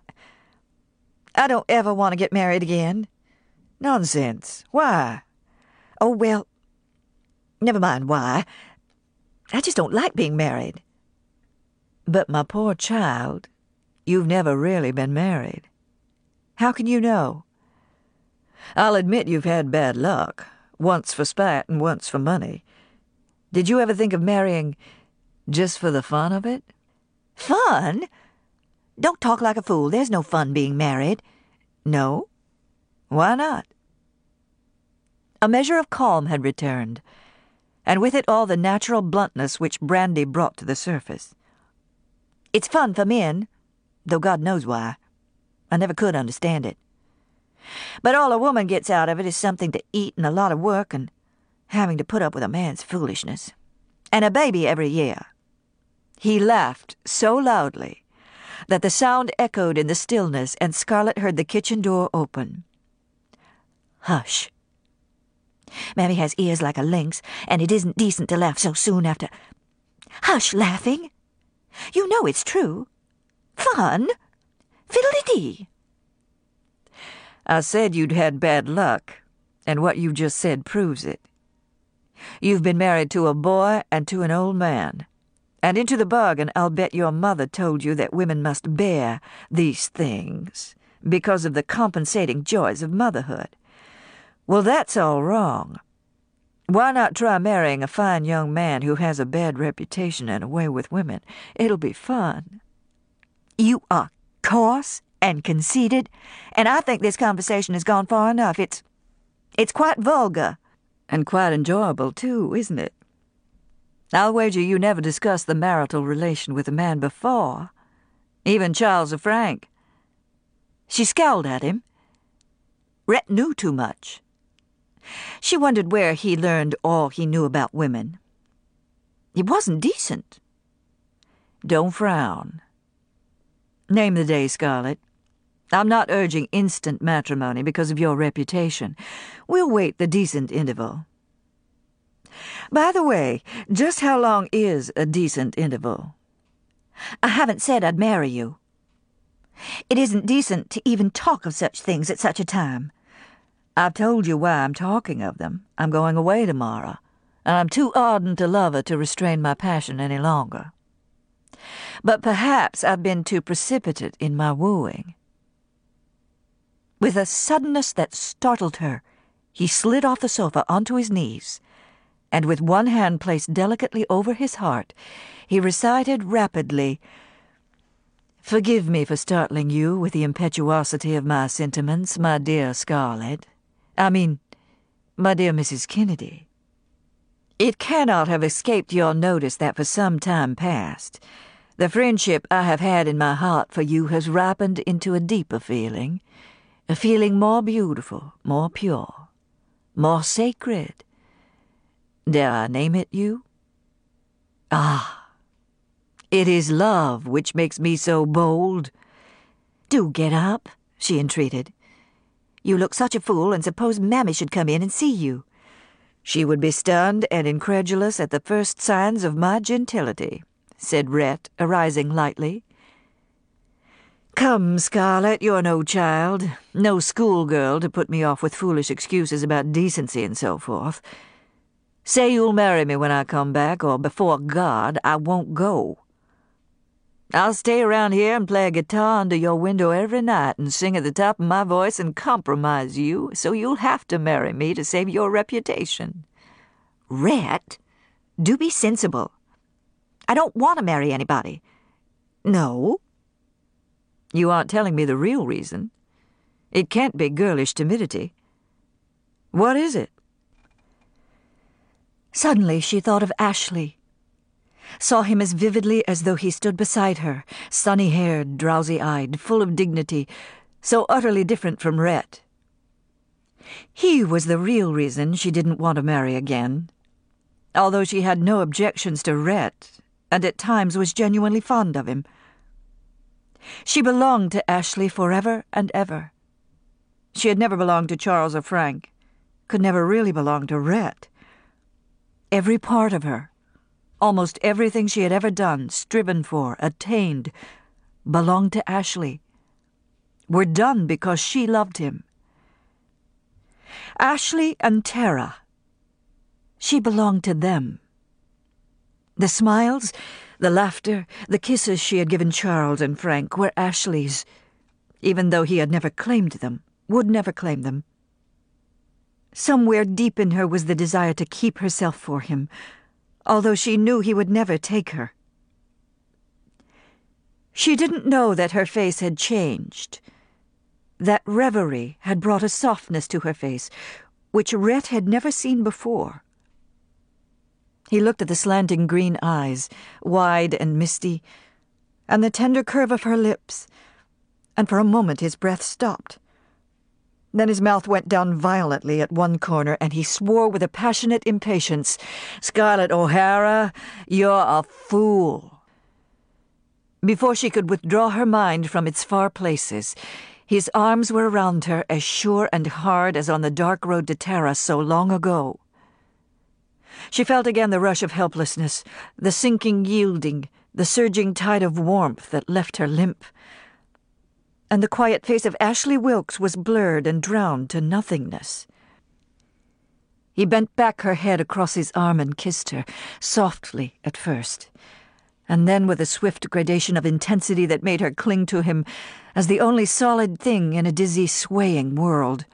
I don't ever want to get married again." "Nonsense. Why?" "Oh, well, never mind why. I just don't like being married." "But, my poor child, you've never really been married. How can you know? I'll admit you've had bad luck, once for spite and once for money. Did you ever think of marrying just for the fun of it?" "Fun? Don't talk like a fool. There's no fun being married." "No? Why not?" A measure of calm had returned, and with it all the natural bluntness which brandy brought to the surface. "It's fun for men, though God knows why. I never could understand it. But all a woman gets out of it is something to eat and a lot of work and having to put up with a man's foolishness. And a baby every year." He laughed so loudly that the sound echoed in the stillness, and Scarlett heard the kitchen door open. "Hush. Mammy has ears like a lynx, and it isn't decent to laugh so soon after—" "Hush laughing. You know it's true. Fun? Fiddle-dee-dee." "I said you'd had bad luck, and what you just said proves it. You've been married to a boy and to an old man, and into the bargain I'll bet your mother told you that women must bear these things because of the compensating joys of motherhood. Well, that's all wrong. Why not try marrying a fine young man who has a bad reputation and a way with women? It'll be fun." "You are coarse and conceited, and I think this conversation has gone far enough. It's quite vulgar." "And quite enjoyable, too, isn't it? I'll wager you never discussed the marital relation with a man before, even Charles or Frank." She scowled at him. Rhett knew too much. She wondered where he learned all he knew about women. It wasn't decent. "Don't frown. Name the day, Scarlett. I'm not urging instant matrimony because of your reputation. We'll wait the decent interval. By the way, just how long is a decent interval?" "I haven't said I'd marry you. It isn't decent to even talk of such things at such a time." "I've told you why I'm talking of them. I'm going away tomorrow, and I'm too ardent a lover to restrain my passion any longer. But perhaps I've been too precipitate in my wooing." With a suddenness that startled her, he slid off the sofa onto his knees, and with one hand placed delicately over his heart, he recited rapidly, "Forgive me for startling you with the impetuosity of my sentiments, my dear Scarlett. My dear Mrs. Kennedy. It cannot have escaped your notice that for some time past, the friendship I have had in my heart for you has ripened into a deeper feeling, a feeling more beautiful, more pure. more sacred. Dare I name it you? Ah, it is love which makes me so bold. Do get up, she entreated. You look such a fool, and suppose Mammy should come in and see you. She would be stunned and incredulous at the first signs of my gentility, said Rhett, arising lightly. Come, Scarlett, you're no child, no schoolgirl to put me off with foolish excuses about decency and so forth. Say you'll marry me when I come back, or before God, I won't go. I'll stay around here and play a guitar under your window every night and sing at the top of my voice and compromise you, so you'll have to marry me to save your reputation. Rhett, do be sensible. I don't want to marry anybody. No? You aren't telling me the real reason. It can't be girlish timidity. What is it? Suddenly she thought of Ashley. Saw him as vividly as though he stood beside her, sunny-haired, drowsy-eyed, full of dignity, so utterly different from Rhett. He was the real reason she didn't want to marry again, although she had no objections to Rhett, and at times was genuinely fond of him. She belonged to Ashley forever and ever. She had never belonged to Charles or Frank, could never really belong to Rhett. Every part of her, almost everything she had ever done, striven for, attained, belonged to Ashley, were done because she loved him. Ashley and Tara, she belonged to them. The smiles, the laughter, the kisses she had given Charles and Frank were Ashley's, even though he had never claimed them, would never claim them. Somewhere deep in her was the desire to keep herself for him, although she knew he would never take her. She didn't know that her face had changed. That reverie had brought a softness to her face, which Rhett had never seen before. He looked at the slanting green eyes, wide and misty, and the tender curve of her lips, and for a moment his breath stopped. Then his mouth went down violently at one corner, and he swore with a passionate impatience, "Scarlett O'Hara, you're a fool." Before she could withdraw her mind from its far places, his arms were around her as sure and hard as on the dark road to Tara so long ago. She felt again the rush of helplessness, the sinking yielding, the surging tide of warmth that left her limp. And the quiet face of Ashley Wilkes was blurred and drowned to nothingness. He bent back her head across his arm and kissed her, softly at first, and then with a swift gradation of intensity that made her cling to him as the only solid thing in a dizzy, swaying world.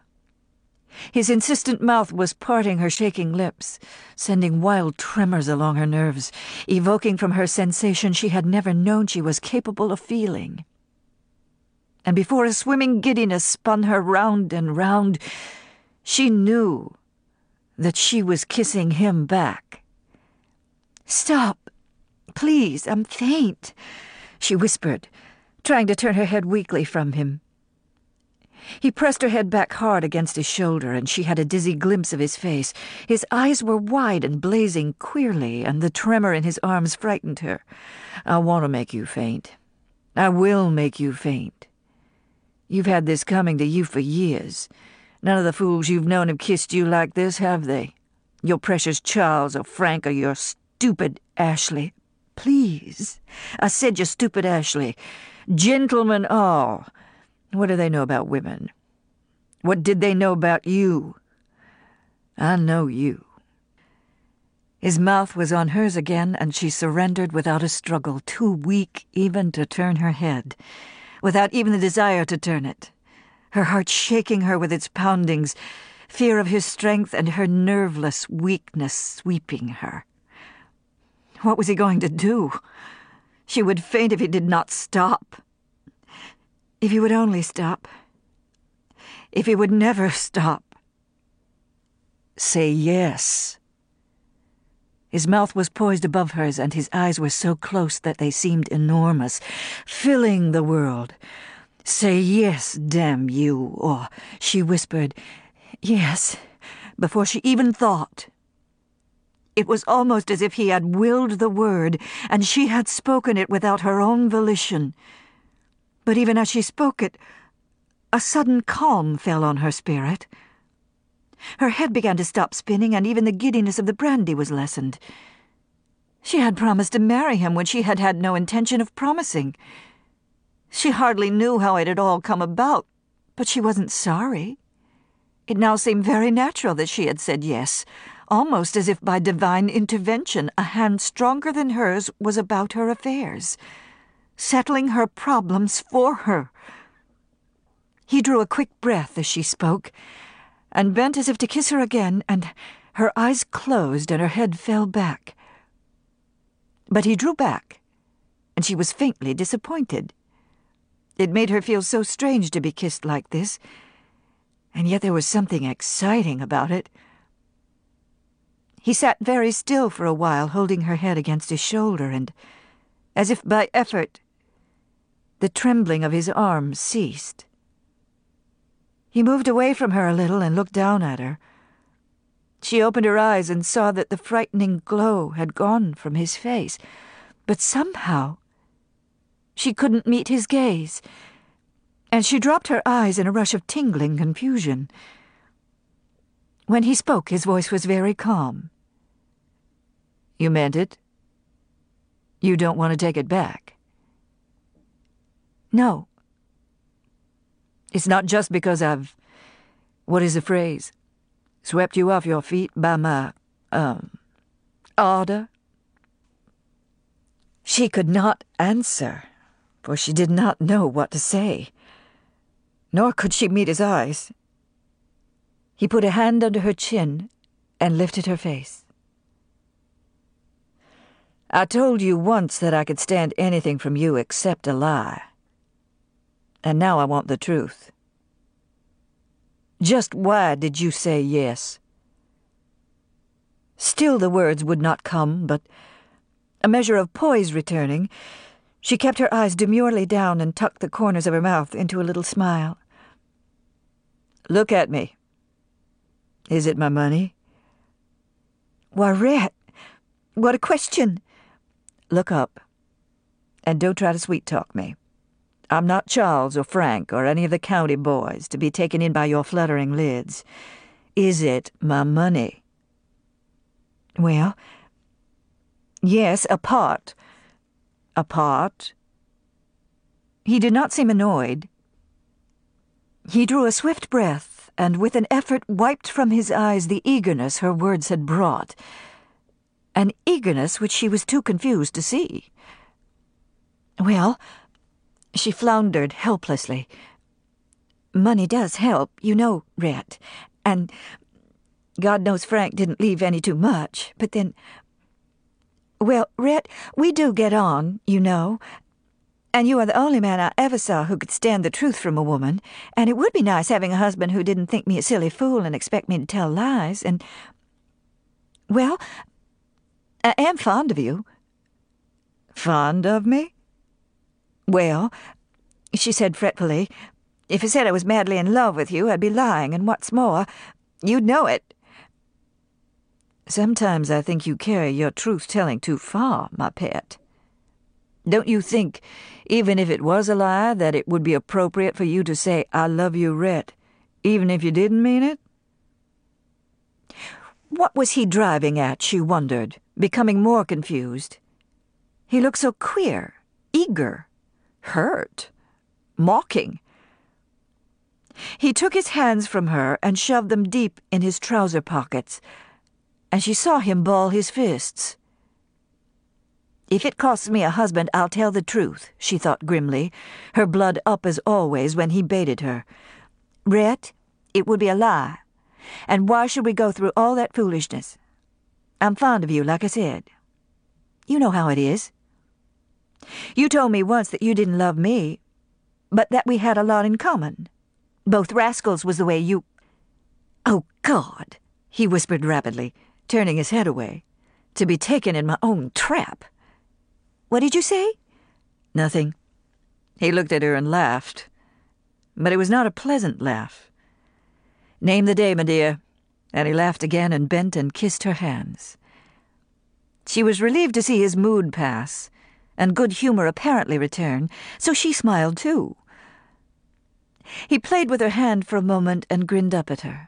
His insistent mouth was parting her shaking lips, sending wild tremors along her nerves, evoking from her sensation she had never known she was capable of feeling. And before a swimming giddiness spun her round and round, she knew that she was kissing him back. "Stop, please, I'm faint," she whispered, trying to turn her head weakly from him. He pressed her head back hard against his shoulder, and she had a dizzy glimpse of his face. His eyes were wide and blazing queerly, and the tremor in his arms frightened her. "I want to make you faint. I will make you faint. You've had this coming to you for years. None of the fools you've known have kissed you like this, have they? Your precious Charles or Frank or your stupid Ashley. Please. I said your stupid Ashley. Gentlemen all. What do they know about women? What did they know about you? I know you." His mouth was on hers again, and she surrendered without a struggle, too weak even to turn her head, without even the desire to turn it, her heart shaking her with its poundings, fear of his strength and her nerveless weakness sweeping her. What was he going to do? She would faint if he did not stop. If he would only stop. If he would never stop. Say yes. His mouth was poised above hers, and his eyes were so close that they seemed enormous, filling the world. "Say yes, damn you," or she whispered, "Yes, before she even thought. It was almost as if he had willed the word, and she had spoken it without her own volition. But even as she spoke it, a sudden calm fell on her spirit. Her head began to stop spinning, and even the giddiness of the brandy was lessened. She had promised to marry him when she had had no intention of promising. She hardly knew how it had all come about, but she wasn't sorry. It now seemed very natural that she had said yes, almost as if by divine intervention a hand stronger than hers was about her affairs, settling her problems for her. He drew a quick breath as she spoke, and bent as if to kiss her again, and her eyes closed and her head fell back. But he drew back, and she was faintly disappointed. It made her feel so strange to be kissed like this, and yet there was something exciting about it. He sat very still for a while, holding her head against his shoulder, and, as if by effort, the trembling of his arms ceased. He moved away from her a little and looked down at her. She opened her eyes and saw that the frightening glow had gone from his face, but somehow she couldn't meet his gaze, and she dropped her eyes in a rush of tingling confusion. When he spoke, his voice was very calm. "You meant it? You don't want to take it back?" "No." "It's not just because I've, what is the phrase, swept you off your feet by my, ardor?" She could not answer, for she did not know what to say. Nor could she meet his eyes. He put a hand under her chin and lifted her face. "I told you once that I could stand anything from you except a lie. And now I want the truth. Just why did you say yes?" Still the words would not come, but, a measure of poise returning, she kept her eyes demurely down and tucked the corners of her mouth into a little smile. "Look at me. Is it my money?" "Why, Rhett, what a question!" "Look up, and don't try to sweet-talk me. I'm not Charles or Frank or any of the county boys to be taken in by your fluttering lids. Is it my money?" "Well, yes, a part." "A part?" He did not seem annoyed. He drew a swift breath, and with an effort wiped from his eyes the eagerness her words had brought, an eagerness which she was too confused to see. "Well," she floundered helplessly, "money does help, you know, Rhett, and God knows Frank didn't leave any too much, but then, well, Rhett, we do get on, you know, and you are the only man I ever saw who could stand the truth from a woman, and it would be nice having a husband who didn't think me a silly fool and expect me to tell lies, and, well, I am fond of you." "Fond of me?" "Well," she said fretfully, "if I said I was madly in love with you, I'd be lying, and what's more, you'd know it." "Sometimes I think you carry your truth-telling too far, my pet. Don't you think, even if it was a lie, that it would be appropriate for you to say, 'I love you, Rhett,' even if you didn't mean it?" What was he driving at, she wondered, becoming more confused. He looked so queer, eager, hurt, mocking. He took his hands from her and shoved them deep in his trouser pockets, and she saw him ball his fists. "If it costs me a husband, I'll tell the truth," she thought grimly, her blood up as always when he baited her. "Rhett, it would be a lie. And why should we go through all that foolishness? I'm fond of you, like I said. You know how it is. You told me once that you didn't love me, but that we had a lot in common. Both rascals was the way you—" "Oh, God," he whispered rapidly, turning his head away, "to be taken in my own trap." "What did you say?" "Nothing." He looked at her and laughed, but it was not a pleasant laugh. "Name the day, my dear, and he laughed again and bent and kissed her hands. She was relieved to see his mood pass, and good humor apparently return, so she smiled too. He played with her hand for a moment and grinned up at her.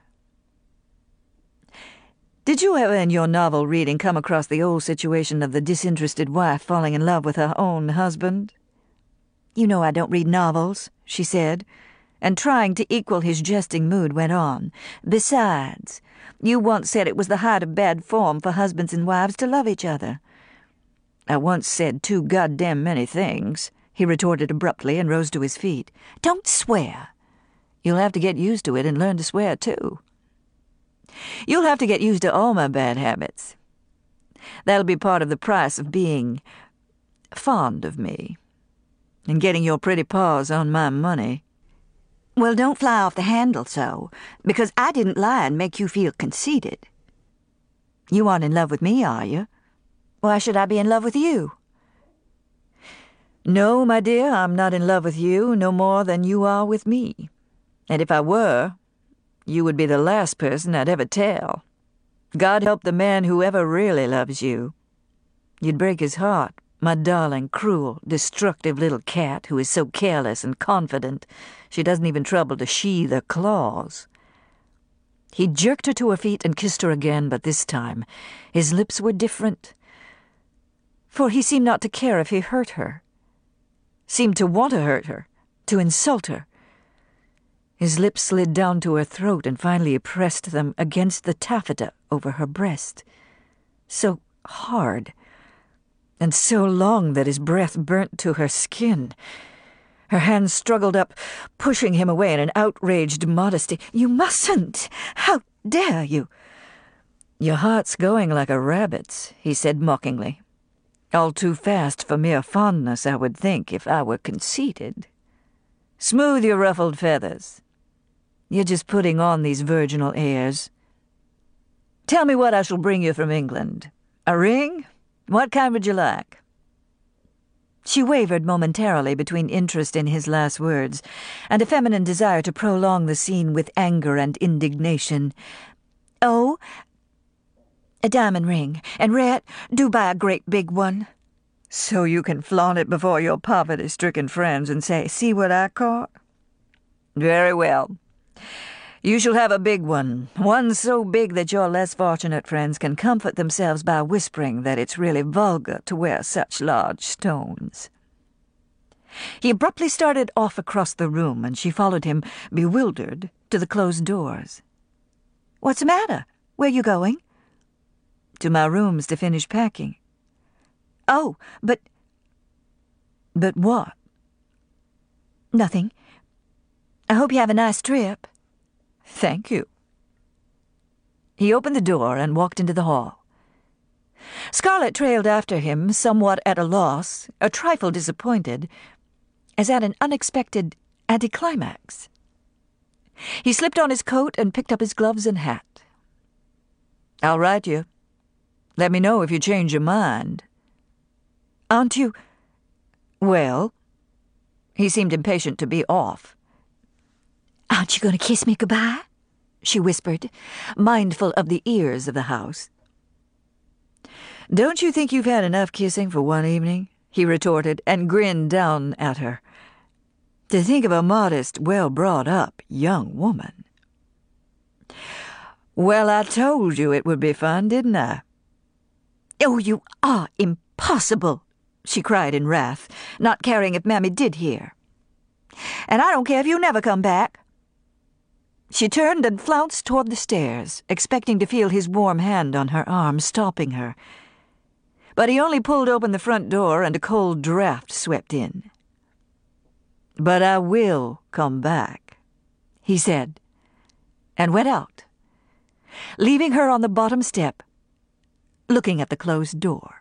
Did you ever in your novel reading come across the old situation of the disinterested wife falling in love with her own husband? You know I don't read novels, she said, and trying to equal his jesting mood went on. Besides, you once said it was the height of bad form for husbands and wives to love each other. I once said too goddamn many things, he retorted abruptly and rose to his feet. Don't swear. You'll have to get used to it and learn to swear too. You'll have to get used to all my bad habits. That'll be part of the price of being fond of me and getting your pretty paws on my money. Well, don't fly off the handle so, because I didn't lie and make you feel conceited. You aren't in love with me, are you? Why should I be in love with you? No, my dear, I'm not in love with you no more than you are with me. And if I were, you would be the last person I'd ever tell. God help the man who ever really loves you. You'd break his heart, my darling, cruel, destructive little cat who is so careless and confident she doesn't even trouble to sheathe her claws. He jerked her to her feet and kissed her again, but this time his lips were different, for he seemed not to care if he hurt her, seemed to want to hurt her, to insult her. His lips slid down to her throat and finally he pressed them against the taffeta over her breast, so hard and so long that his breath burnt to her skin. Her hands struggled up, pushing him away in an outraged modesty. You mustn't! How dare you! Your heart's going like a rabbit's, he said mockingly. All too fast for mere fondness, I would think, if I were conceited. Smooth your ruffled feathers. You're just putting on these virginal airs. Tell me what I shall bring you from England. A ring? What kind would you like? She wavered momentarily between interest in his last words and a feminine desire to prolong the scene with anger and indignation. Oh, a diamond ring. And Rhett, do buy a great big one. So you can flaunt it before your poverty-stricken friends and say, see what I caught? Very well. You shall have a big one so big that your less fortunate friends can comfort themselves by whispering that it's really vulgar to wear such large stones. He abruptly started off across the room, and she followed him, bewildered, to the closed doors. What's the matter? Where you going? To my rooms to finish packing. Oh, but what? Nothing. I hope you have a nice trip. Thank you. He opened the door and walked into the hall. Scarlett trailed after him, somewhat at a loss, a trifle disappointed, as at an unexpected anticlimax. He slipped on his coat and picked up his gloves and hat. I'll write you. Let me know if you change your mind. Aren't you... Well? He seemed impatient to be off. Aren't you going to kiss me goodbye? She whispered, mindful of the ears of the house. Don't you think you've had enough kissing for one evening? He retorted, and grinned down at her. To think of a modest, well-brought-up young woman. Well, I told you it would be fun, didn't I? Oh, you are impossible, she cried in wrath, not caring if Mammy did hear. And I don't care if you never come back. She turned and flounced toward the stairs, expecting to feel his warm hand on her arm, stopping her. But he only pulled open the front door, and a cold draft swept in. But I will come back, he said, and went out, leaving her on the bottom step, looking at the closed door.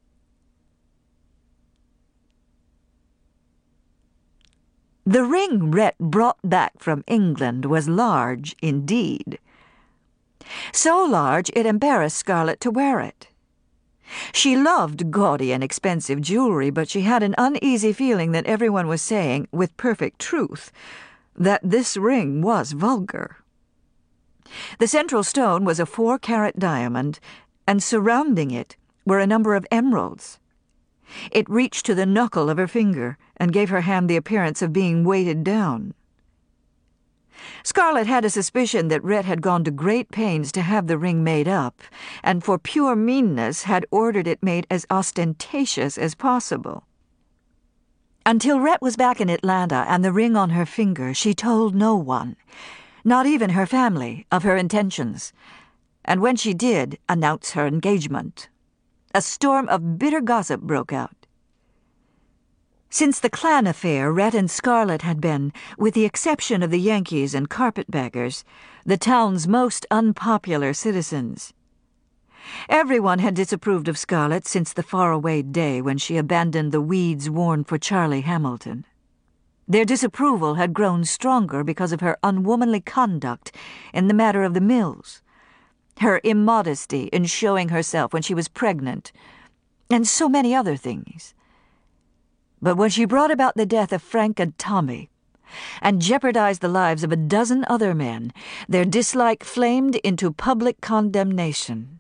The ring Rhett brought back from England was large indeed. So large it embarrassed Scarlett to wear it. She loved gaudy and expensive jewelry, but she had an uneasy feeling that everyone was saying, with perfect truth, that this ring was vulgar. The central stone was a 4-carat diamond, and surrounding it were a number of emeralds. It reached to the knuckle of her finger and gave her hand the appearance of being weighted down. Scarlett had a suspicion that Rhett had gone to great pains to have the ring made up, and for pure meanness had ordered it made as ostentatious as possible. Until Rhett was back in Atlanta and the ring on her finger, she told no one, not even her family, of her intentions, and when she did announce her engagement, a storm of bitter gossip broke out. Since the Klan affair, Rhett and Scarlett had been, with the exception of the Yankees and carpetbaggers, the town's most unpopular citizens. Everyone had disapproved of Scarlett since the faraway day when she abandoned the weeds worn for Charlie Hamilton. Their disapproval had grown stronger because of her unwomanly conduct in the matter of the mills, her immodesty in showing herself when she was pregnant, and so many other things. But when she brought about the death of Frank and Tommy, and jeopardized the lives of a dozen other men, their dislike flamed into public condemnation.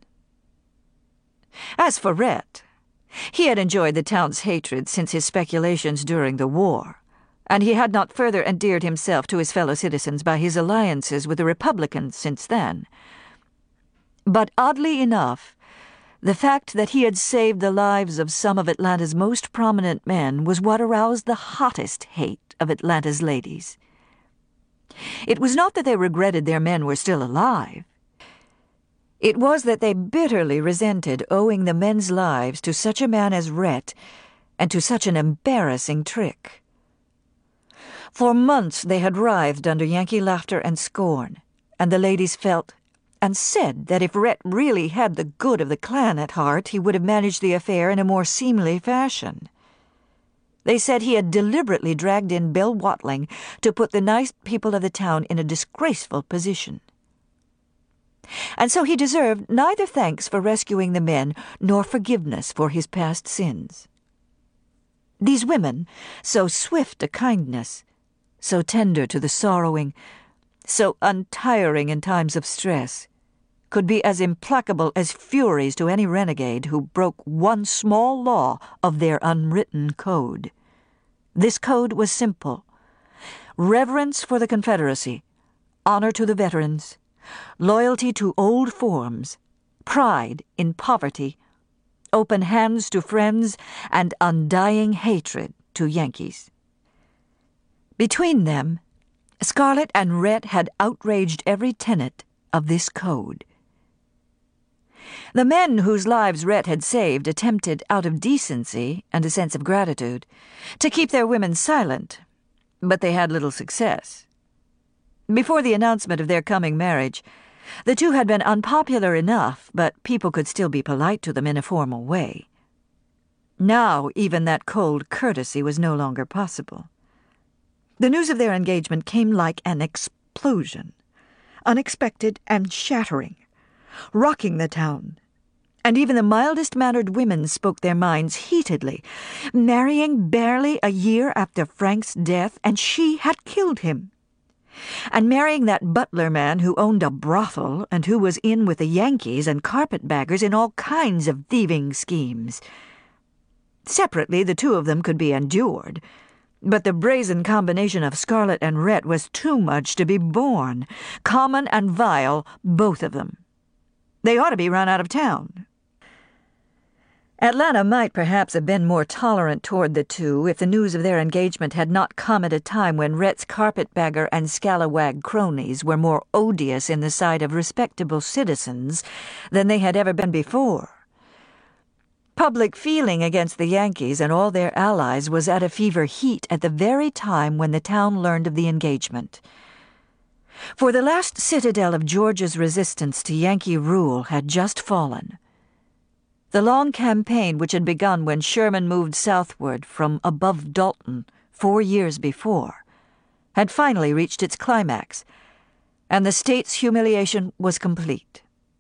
As for Rhett, he had enjoyed the town's hatred since his speculations during the war, and he had not further endeared himself to his fellow citizens by his alliances with the Republicans since then. But oddly enough, the fact that he had saved the lives of some of Atlanta's most prominent men was what aroused the hottest hate of Atlanta's ladies. It was not that they regretted their men were still alive. It was that they bitterly resented owing the men's lives to such a man as Rhett and to such an embarrassing trick. For months they had writhed under Yankee laughter and scorn, and the ladies felt and said that if Rhett really had the good of the Klan at heart, he would have managed the affair in a more seemly fashion. They said he had deliberately dragged in Bill Watling to put the nice people of the town in a disgraceful position. And so he deserved neither thanks for rescuing the men nor forgiveness for his past sins. These women, so swift to kindness, so tender to the sorrowing, so untiring in times of stress, could be as implacable as furies to any renegade who broke one small law of their unwritten code. This code was simple: reverence for the Confederacy, honor to the veterans, loyalty to old forms, pride in poverty, open hands to friends, and undying hatred to Yankees. Between them, Scarlett and Rhett had outraged every tenet of this code. The men whose lives Rhett had saved attempted, out of decency and a sense of gratitude, to keep their women silent, but they had little success. Before the announcement of their coming marriage, the two had been unpopular enough, but people could still be polite to them in a formal way. Now even that cold courtesy was no longer possible. The news of their engagement came like an explosion, unexpected and shattering, rocking the town, and even the mildest-mannered women spoke their minds heatedly, marrying barely a year after Frank's death, and she had killed him. And marrying that butler man who owned a brothel and who was in with the Yankees and carpetbaggers in all kinds of thieving schemes. Separately, the two of them could be endured, but the brazen combination of Scarlett and Rhett was too much to be borne, common and vile, both of them. They ought to be run out of town. Atlanta might perhaps have been more tolerant toward the two if the news of their engagement had not come at a time when Rhett's carpetbagger and scalawag cronies were more odious in the sight of respectable citizens than they had ever been before. Public feeling against the Yankees and all their allies was at a fever heat at the very time when the town learned of the engagement. For the last citadel of Georgia's resistance to Yankee rule had just fallen. The long campaign which had begun when Sherman moved southward from above Dalton 4 years before had finally reached its climax, and the state's humiliation was complete.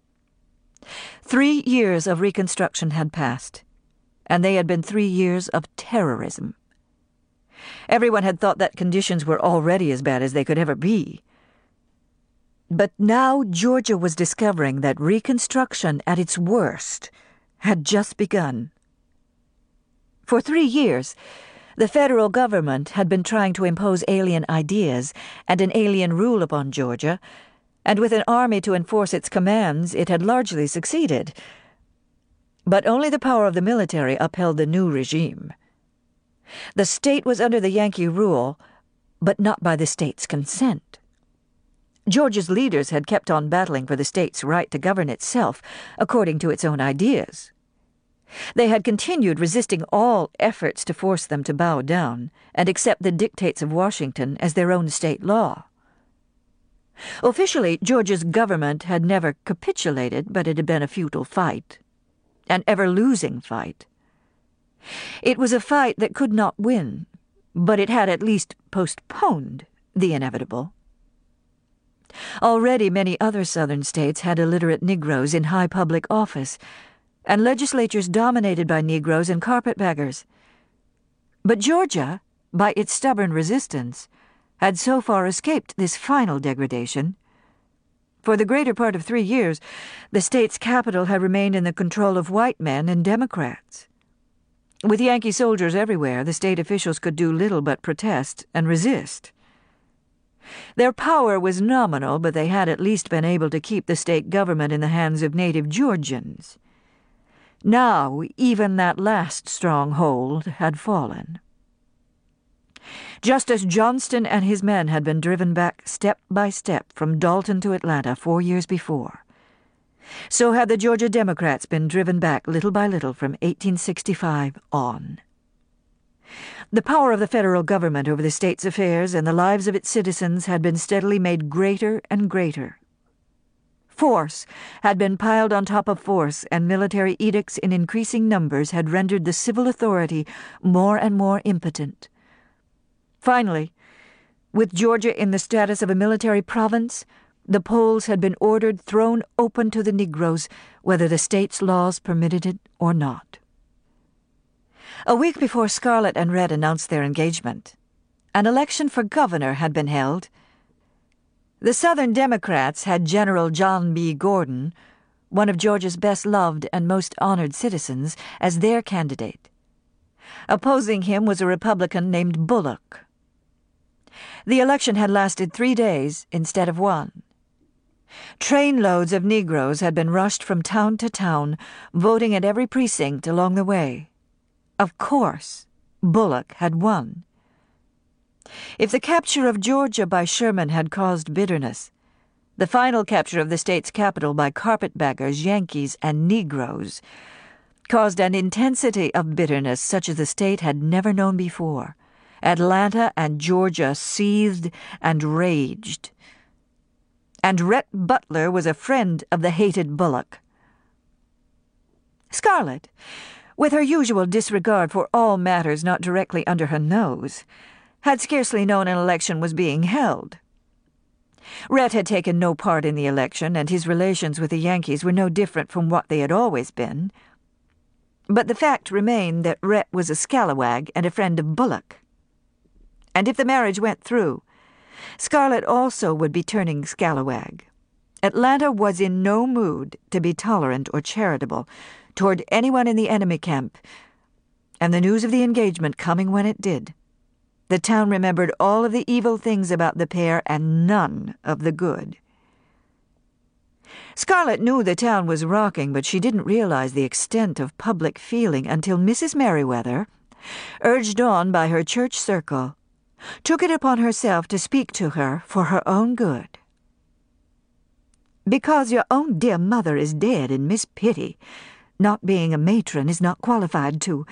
3 years of Reconstruction had passed, and they had been 3 years of terrorism. Everyone had thought that conditions were already as bad as they could ever be. But now Georgia was discovering that Reconstruction at its worst had just begun. For 3 years, the federal government had been trying to impose alien ideas and an alien rule upon Georgia, and with an army to enforce its commands, it had largely succeeded. But only the power of the military upheld the new regime. The state was under the Yankee rule, but not by the state's consent. Georgia's leaders had kept on battling for the state's right to govern itself according to its own ideas. They had continued resisting all efforts to force them to bow down and accept the dictates of Washington as their own state law. Officially, Georgia's government had never capitulated, but it had been a futile fight, an ever-losing fight. It was a fight that could not win, but it had at least postponed the inevitable. Already many other Southern states had illiterate Negroes in high public office, and legislatures dominated by Negroes and carpetbaggers. But Georgia, by its stubborn resistance, had so far escaped this final degradation. For the greater part of 3 years, the state's capital had remained in the control of white men and Democrats. With Yankee soldiers everywhere, the state officials could do little but protest and resist. Their power was nominal, but they had at least been able to keep the state government in the hands of native Georgians. Now, even that last stronghold had fallen. Just as Johnston and his men had been driven back step by step from Dalton to Atlanta 4 years before, so had the Georgia Democrats been driven back little by little from 1865 on. The power of the federal government over the state's affairs and the lives of its citizens had been steadily made greater and greater. Force had been piled on top of force, and military edicts in increasing numbers had rendered the civil authority more and more impotent. Finally, with Georgia in the status of a military province, the polls had been ordered thrown open to the Negroes, whether the state's laws permitted it or not. A week before Scarlett and Rhett announced their engagement, an election for governor had been held. The Southern Democrats had General John B. Gordon, one of Georgia's best-loved and most honored citizens, as their candidate. Opposing him was a Republican named Bullock. The election had lasted 3 days instead of 1. Trainloads of Negroes had been rushed from town to town, voting at every precinct along the way. Of course, Bullock had won. If the capture of Georgia by Sherman had caused bitterness, the final capture of the state's capital by carpetbaggers, Yankees, and Negroes caused an intensity of bitterness such as the state had never known before. Atlanta and Georgia seethed and raged. And Rhett Butler was a friend of the hated Bullock. Scarlett, with her usual disregard for all matters not directly under her nose, had scarcely known an election was being held. Rhett had taken no part in the election, and his relations with the Yankees were no different from what they had always been. But the fact remained that Rhett was a scalawag and a friend of Bullock. And if the marriage went through, Scarlett also would be turning scalawag. Atlanta was in no mood to be tolerant or charitable toward anyone in the enemy camp, and the news of the engagement coming when it did, the town remembered all of the evil things about the pair and none of the good. Scarlett knew the town was rocking, but she didn't realize the extent of public feeling until Mrs. Merriweather, urged on by her church circle, took it upon herself to speak to her for her own good. "Because your own dear mother is dead, and Miss Pitty, not being a matron, is not qualified to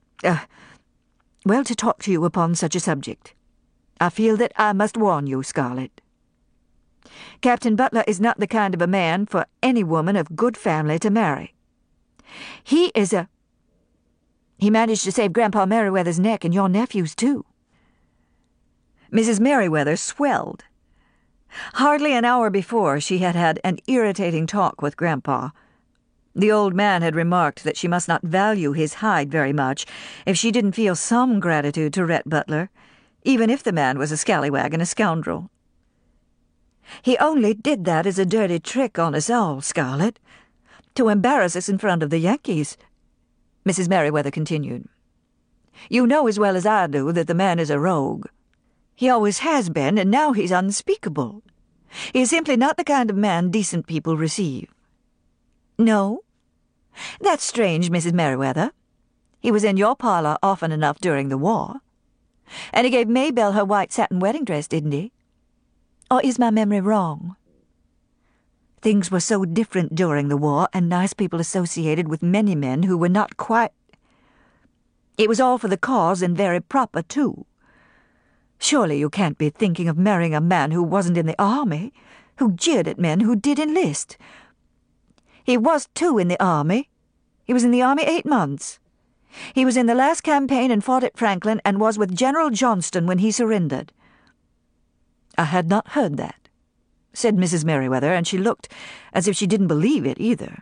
talk to you upon such a subject. I feel that I must warn you, Scarlett. Captain Butler is not the kind of a man for any woman of good family to marry. He managed to save Grandpa Merriweather's neck and your nephew's, too." Mrs. Merriweather swelled. Hardly an hour before, she had had an irritating talk with Grandpa. The old man had remarked that she must not value his hide very much if she didn't feel some gratitude to Rhett Butler, even if the man was a scallywag and a scoundrel. He only did that as a dirty trick on us all, Scarlett, to embarrass us in front of the Yankees," Mrs. Merriweather continued. "You know as well as I do that the man is a rogue. He always has been, and now he's unspeakable. He is simply not the kind of man decent people receive." "No? That's strange, Mrs. Merriweather. He was in your parlor often enough during the war. And he gave Maybelle her white satin wedding dress, didn't he? Or is my memory wrong? Things were so different during the war, and nice people associated with many men who were not quite... It was all for the cause, and very proper, too. Surely you can't be thinking of marrying a man who wasn't in the army, who jeered at men who did enlist. He was, too, in the army. He was in the army 8 months. He was in the last campaign and fought at Franklin, and was with General Johnston when he surrendered." "I had not heard that," said Mrs. Merriweather, and she looked as if she didn't believe it either.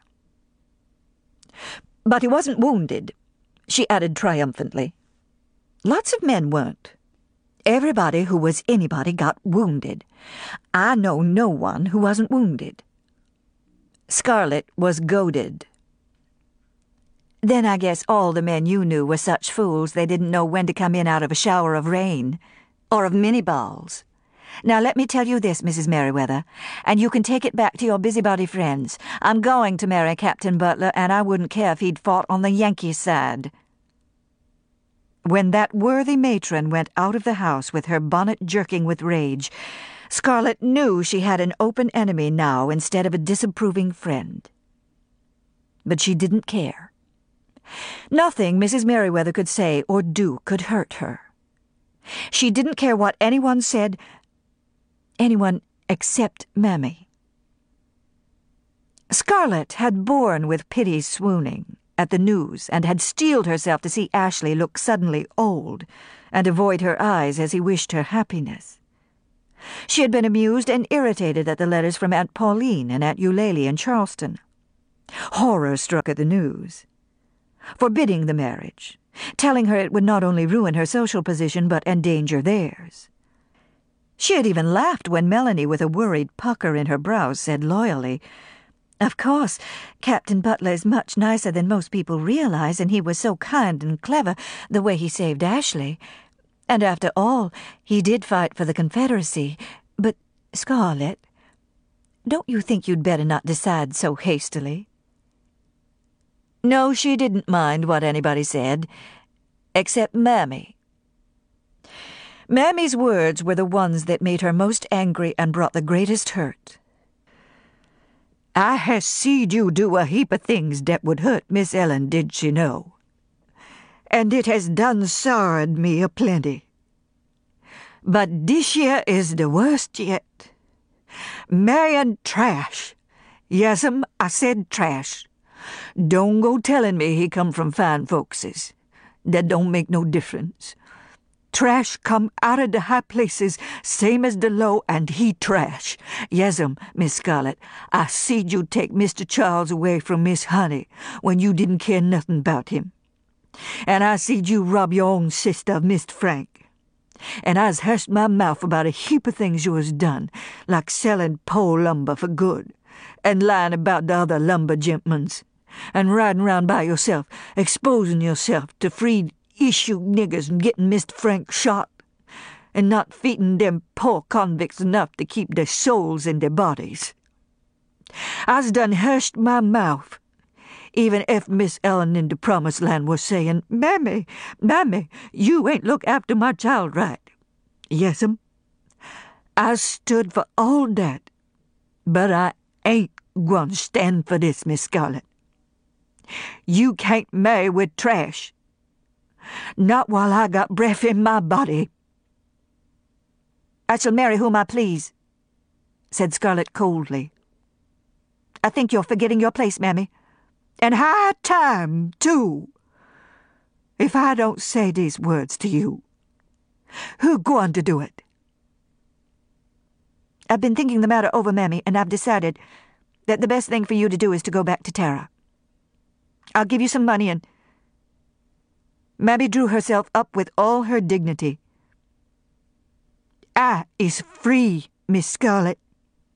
"But he wasn't wounded," she added triumphantly. "Lots of men weren't. Everybody who was anybody got wounded. I know no one who wasn't wounded." Scarlett was goaded. "Then I guess all the men you knew were such fools they didn't know when to come in out of a shower of rain, or of minnie-balls. Now let me tell you this, Mrs. Merriweather, and you can take it back to your busybody friends. I'm going to marry Captain Butler, and I wouldn't care if he'd fought on the Yankee side." When that worthy matron went out of the house with her bonnet jerking with rage, Scarlett knew she had an open enemy now instead of a disapproving friend. But she didn't care. Nothing Mrs. Merriweather could say or do could hurt her. She didn't care what anyone said, anyone except Mammy. Scarlett had borne with Pity's swooning at the news, and had steeled herself to see Ashley look suddenly old, and avoid her eyes as he wished her happiness. She had been amused and irritated at the letters from Aunt Pauline and Aunt Eulalie in Charleston. Horror struck at the news, forbidding the marriage, telling her it would not only ruin her social position but endanger theirs. She had even laughed when Melanie, with a worried pucker in her brows, said loyally, "Of course, Captain Butler is much nicer than most people realize, and he was so kind and clever the way he saved Ashley. And after all, he did fight for the Confederacy. But, Scarlett, don't you think you'd better not decide so hastily?" No, she didn't mind what anybody said, except Mammy. Mammy's words were the ones that made her most angry and brought the greatest hurt. "I has seed you do a heap of things that would hurt Miss Ellen, did she know? And it has done sorrowed me a plenty. But this year is the worst yet. Marryin' trash. Yes'm, I said trash. Don't go tellin' me he come from fine folkses. That don't make no difference. Trash come out of the high places, same as the low, and he trash. Yes'm, Miss Scarlett, I seed you take Mr. Charles away from Miss Honey when you didn't care nothin' about him. And I seed you rob your own sister of Mr. Frank. And I's hushed my mouth about a heap of things you has done, like sellin' pole lumber for good, and lyin' about the other lumber gentmans, and riding round by yourself, exposin' yourself to free issue niggers and getting Mr. Frank shot, and not feeding them poor convicts enough to keep their souls in their bodies. I's done hushed my mouth, even if Miss Ellen in the Promised Land was saying, 'Mammy, Mammy, you ain't look after my child right.' Yes'm, I stood for all that, but I ain't gwine stand for this, Miss Scarlett. You can't marry with trash. Not while I got breath in my body." "I shall marry whom I please," said Scarlett coldly. "I think you're forgetting your place, Mammy. And high time, too. If I don't say these words to you, who going to do it?" "I've been thinking the matter over, Mammy, and I've decided that the best thing for you to do is to go back to Tara. I'll give you some money and—" Mammy drew herself up with all her dignity. "I is free, Miss Scarlett.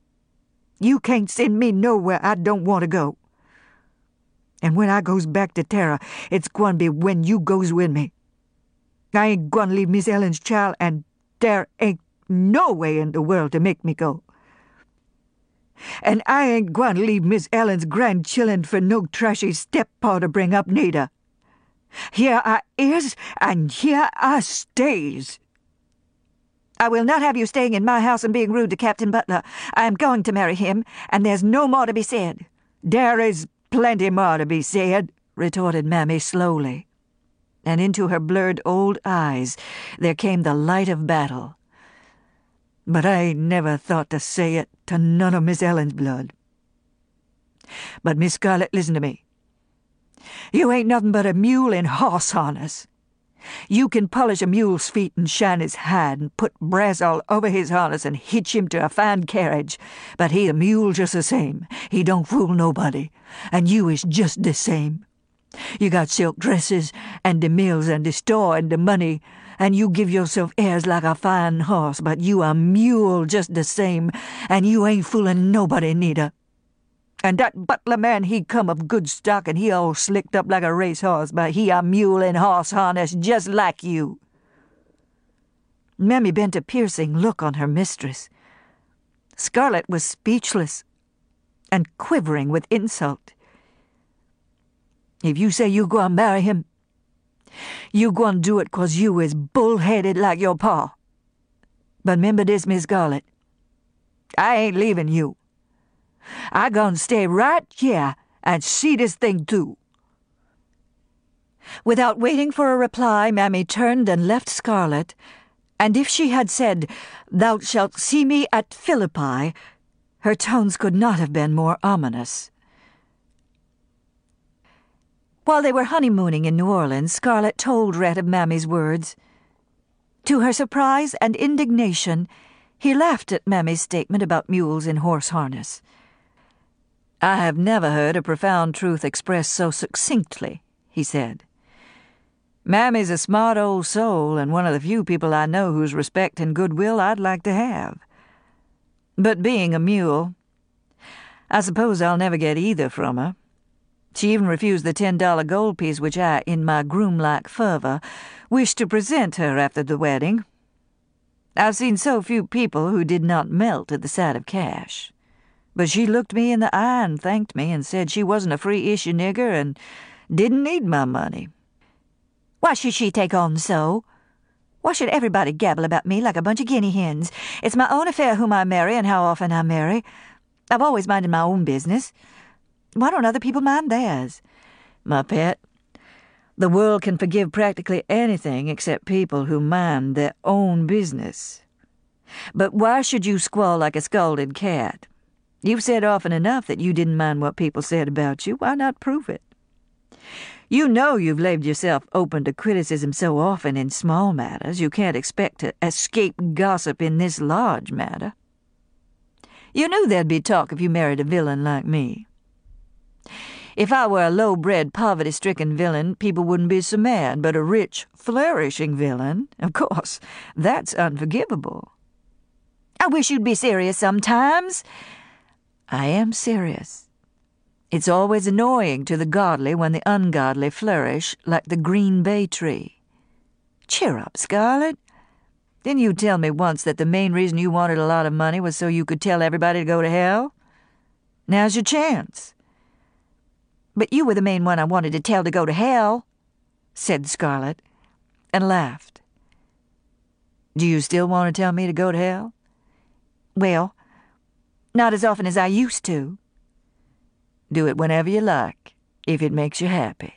You can't send me nowhere I don't want to go. And when I goes back to Tara, it's gwine be when you goes with me. I ain't gwine leave Miss Ellen's child, and there ain't no way in the world to make me go. And I ain't gwine leave Miss Ellen's grandchildren for no trashy step-paw to bring up neither. Here I is, and here I stays. I will not have you staying in my house and being rude to Captain Butler. I am going to marry him, and there's no more to be said. There is plenty more to be said, retorted Mammy slowly. And into her blurred old eyes there came the light of battle. But I ain't never thought to say it to none of Miss Ellen's blood. But, Miss Scarlett, listen to me. You ain't nothing but a mule in horse harness. You can polish a mule's feet and shine his hide and put brass all over his harness and hitch him to a fine carriage, but he a mule just the same. He don't fool nobody, and you is just the same. You got silk dresses, and the mills, and the store, and the money, and you give yourself airs like a fine horse, but you a mule just the same, and you ain't fooling nobody neither. And that Butler man, he come of good stock, and he all slicked up like a racehorse, but he a mule in horse harness just like you. Mammy bent a piercing look on her mistress. Scarlett was speechless and quivering with insult. If you say you gwine marry him, you gwine do it 'cause you is bull-headed like your pa. But remember this, Miss Scarlett, I ain't leaving you. I gonna stay right here and see this thing through. Without waiting for a reply, Mammy turned and left Scarlett, and if she had said, "Thou shalt see me at Philippi," her tones could not have been more ominous. While they were honeymooning in New Orleans, Scarlett told Rhett of Mammy's words. To her surprise and indignation, he laughed at Mammy's statement about mules in horse harness. "I have never heard a profound truth expressed so succinctly," he said. "Mammy's a smart old soul, and one of the few people I know whose respect and goodwill I'd like to have. But being a mule, I suppose I'll never get either from her. She even refused the $10 gold piece which I, in my groom-like fervor, wished to present her after the wedding. I've seen so few people who did not melt at the sight of cash. But she looked me in the eye and thanked me and said she wasn't a free-issue nigger and didn't need my money." "Why should she take on so? Why should everybody gabble about me like a bunch of guinea hens? It's my own affair whom I marry and how often I marry. I've always minded my own business. Why don't other people mind theirs?" "My pet, the world can forgive practically anything except people who mind their own business. But why should you squall like a scalded cat? You've said often enough that you didn't mind what people said about you. Why not prove it? You know you've laid yourself open to criticism so often in small matters, you can't expect to escape gossip in this large matter. You knew there'd be talk if you married a villain like me. If I were a low-bred, poverty-stricken villain, people wouldn't be so mad, but a rich, flourishing villain, of course, that's unforgivable." "I wish you'd be serious sometimes." "I am serious. It's always annoying to the godly when the ungodly flourish like the green bay tree. Cheer up, Scarlett. Didn't you tell me once that the main reason you wanted a lot of money was so you could tell everybody to go to hell? Now's your chance." "But you were the main one I wanted to tell to go to hell," said Scarlett, and laughed. "Do you still want to tell me to go to hell?" "Well, not as often as I used to." "Do it whenever you like, if it makes you happy."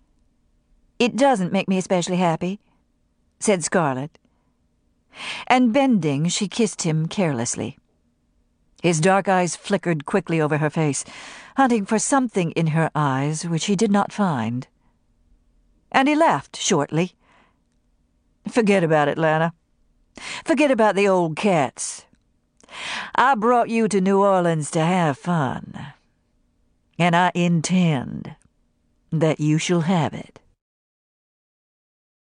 "It doesn't make me especially happy," said Scarlett. And bending, she kissed him carelessly. His dark eyes flickered quickly over her face, hunting for something in her eyes which he did not find. And he laughed shortly. "Forget about it, Lana. Forget about the old cats. I brought you to New Orleans to have fun, and I intend that you shall have it."